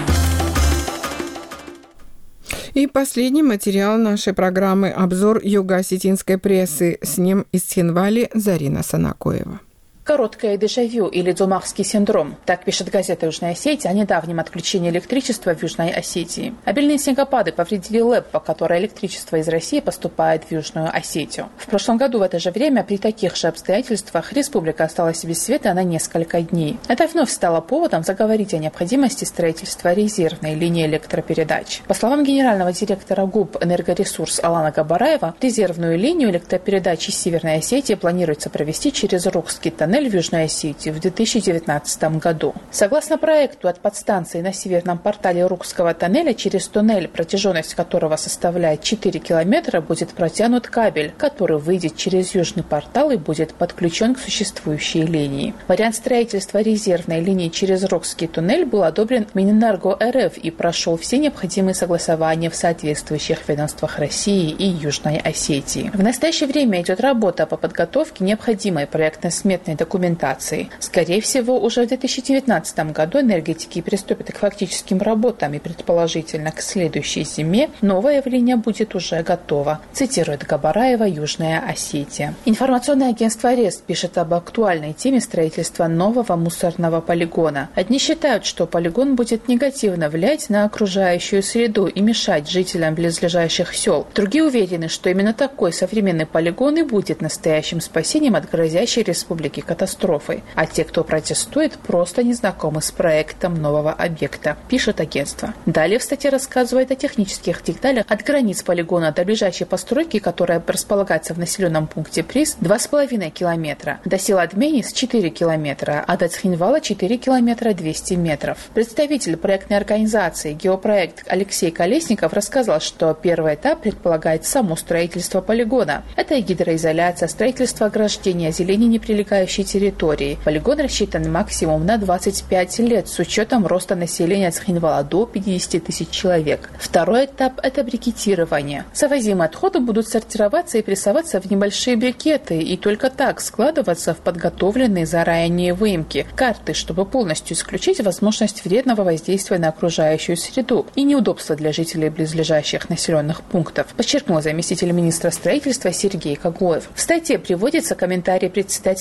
И последний материал нашей программы – обзор юго-осетинской прессы. С ним из Цхинвали Зарина Санакоева. Короткое дежавю или дзумахский синдром. Так пишет газета «Южная Осетия» о недавнем отключении электричества в Южной Осетии. Обильные снегопады повредили ЛЭП, по которой электричество из России поступает в Южную Осетию. В прошлом году в это же время при таких же обстоятельствах республика осталась без света на несколько дней. Это вновь стало поводом заговорить о необходимости строительства резервной линии электропередач. По словам генерального директора ГУП «Энергоресурс» Алана Габараева, резервную линию электропередач из Северной Осетии планируется провести через Рухский тоннель в Южной Осетии в две тысячи девятнадцатом году. Согласно проекту, от подстанции на северном портале Рухского тоннеля через туннель, протяженность которого составляет четыре километра, будет протянут кабель, который выйдет через южный портал и будет подключен к существующей линии. Вариант строительства резервной линии через Рухский туннель был одобрен Минэнерго РФ и прошел все необходимые согласования в соответствующих ведомствах России и Южной Осетии. В настоящее время идет работа по подготовке необходимой проектно-сметной документации. документации. Скорее всего, уже в две тысячи девятнадцатом году энергетики приступят к фактическим работам, и предположительно к следующей зиме новая линия будет уже готова, цитирует Габараева «Южная Осетия». Информационное агентство РЕСТ пишет об актуальной теме строительства нового мусорного полигона. Одни считают, что полигон будет негативно влиять на окружающую среду и мешать жителям близлежащих сел. Другие уверены, что именно такой современный полигон и будет настоящим спасением от грозящей республике катастрофой, а те, кто протестует, просто не знакомы с проектом нового объекта, пишет агентство. Далее в статье рассказывает о технических деталях от границ полигона до ближайшей постройки, которая располагается в населенном пункте Приз, два с половиной километра, до села Адменис четыре километра, а до Цхинвала четыре километра двести метров. Представитель проектной организации «Геопроект» Алексей Колесников рассказал, что первый этап предполагает само строительство полигона. Это и гидроизоляция, строительство ограждения, озеленение неприлегающей территории. Полигон рассчитан максимум на двадцать пять лет с учетом роста населения Цхинвала до пятьдесят тысяч человек. Второй этап – это брикетирование. Завозимые отходы будут сортироваться и прессоваться в небольшие брикеты и только так складываться в подготовленные заранее выемки, карты, чтобы полностью исключить возможность вредного воздействия на окружающую среду и неудобства для жителей близлежащих населенных пунктов, подчеркнул заместитель министра строительства Сергей Когоев. В статье приводится комментарий председателя комитета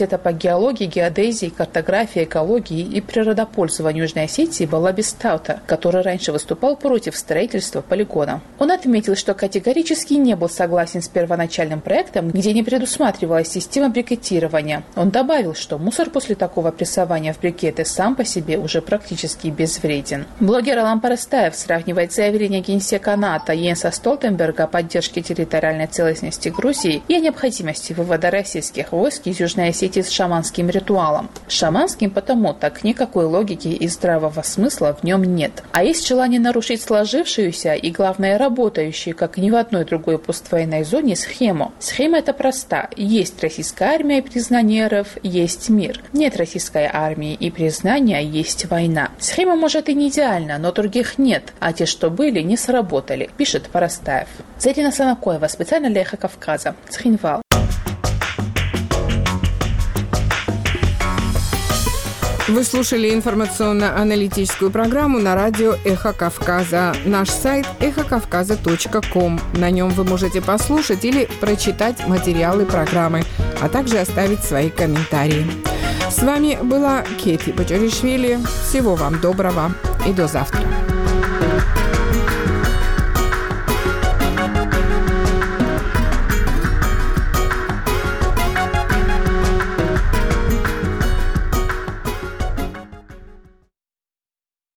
университета по геологии, геодезии, картографии, экологии и природопользованию Южной Осетии Балаби Стаута, который раньше выступал против строительства полигона. Он отметил, что категорически не был согласен с первоначальным проектом, где не предусматривалась система брикетирования. Он добавил, что мусор после такого прессования в брикеты сам по себе уже практически безвреден. Блогер Алан Парастаев сравнивает заявление генсека НАТО Йенса Столтенберга о поддержке территориальной целостности Грузии и о необходимости вывода российских войск из Южной Осетии с шаманским ритуалом. Шаманским потому, так никакой логики и здравого смысла в нем нет. А есть желание нарушить сложившуюся и, главное, работающую, как ни в одной другой поствоенной зоне, схему. Схема эта проста. Есть российская армия и признание эр эф, есть мир. Нет российской армии и признания, есть война. Схема, может, и не идеальна, но других нет, а те, что были, не сработали, пишет Парастаев. Зарина Санакоева, специально для Эхо Кавказа, Цхинвал. Вы слушали информационно-аналитическую программу на радио «Эхо Кавказа». Наш сайт эхо кавказа точка ком. На нем вы можете послушать или прочитать материалы программы, а также оставить свои комментарии. С вами была Кети Бачаришвили. Всего вам доброго и до завтра.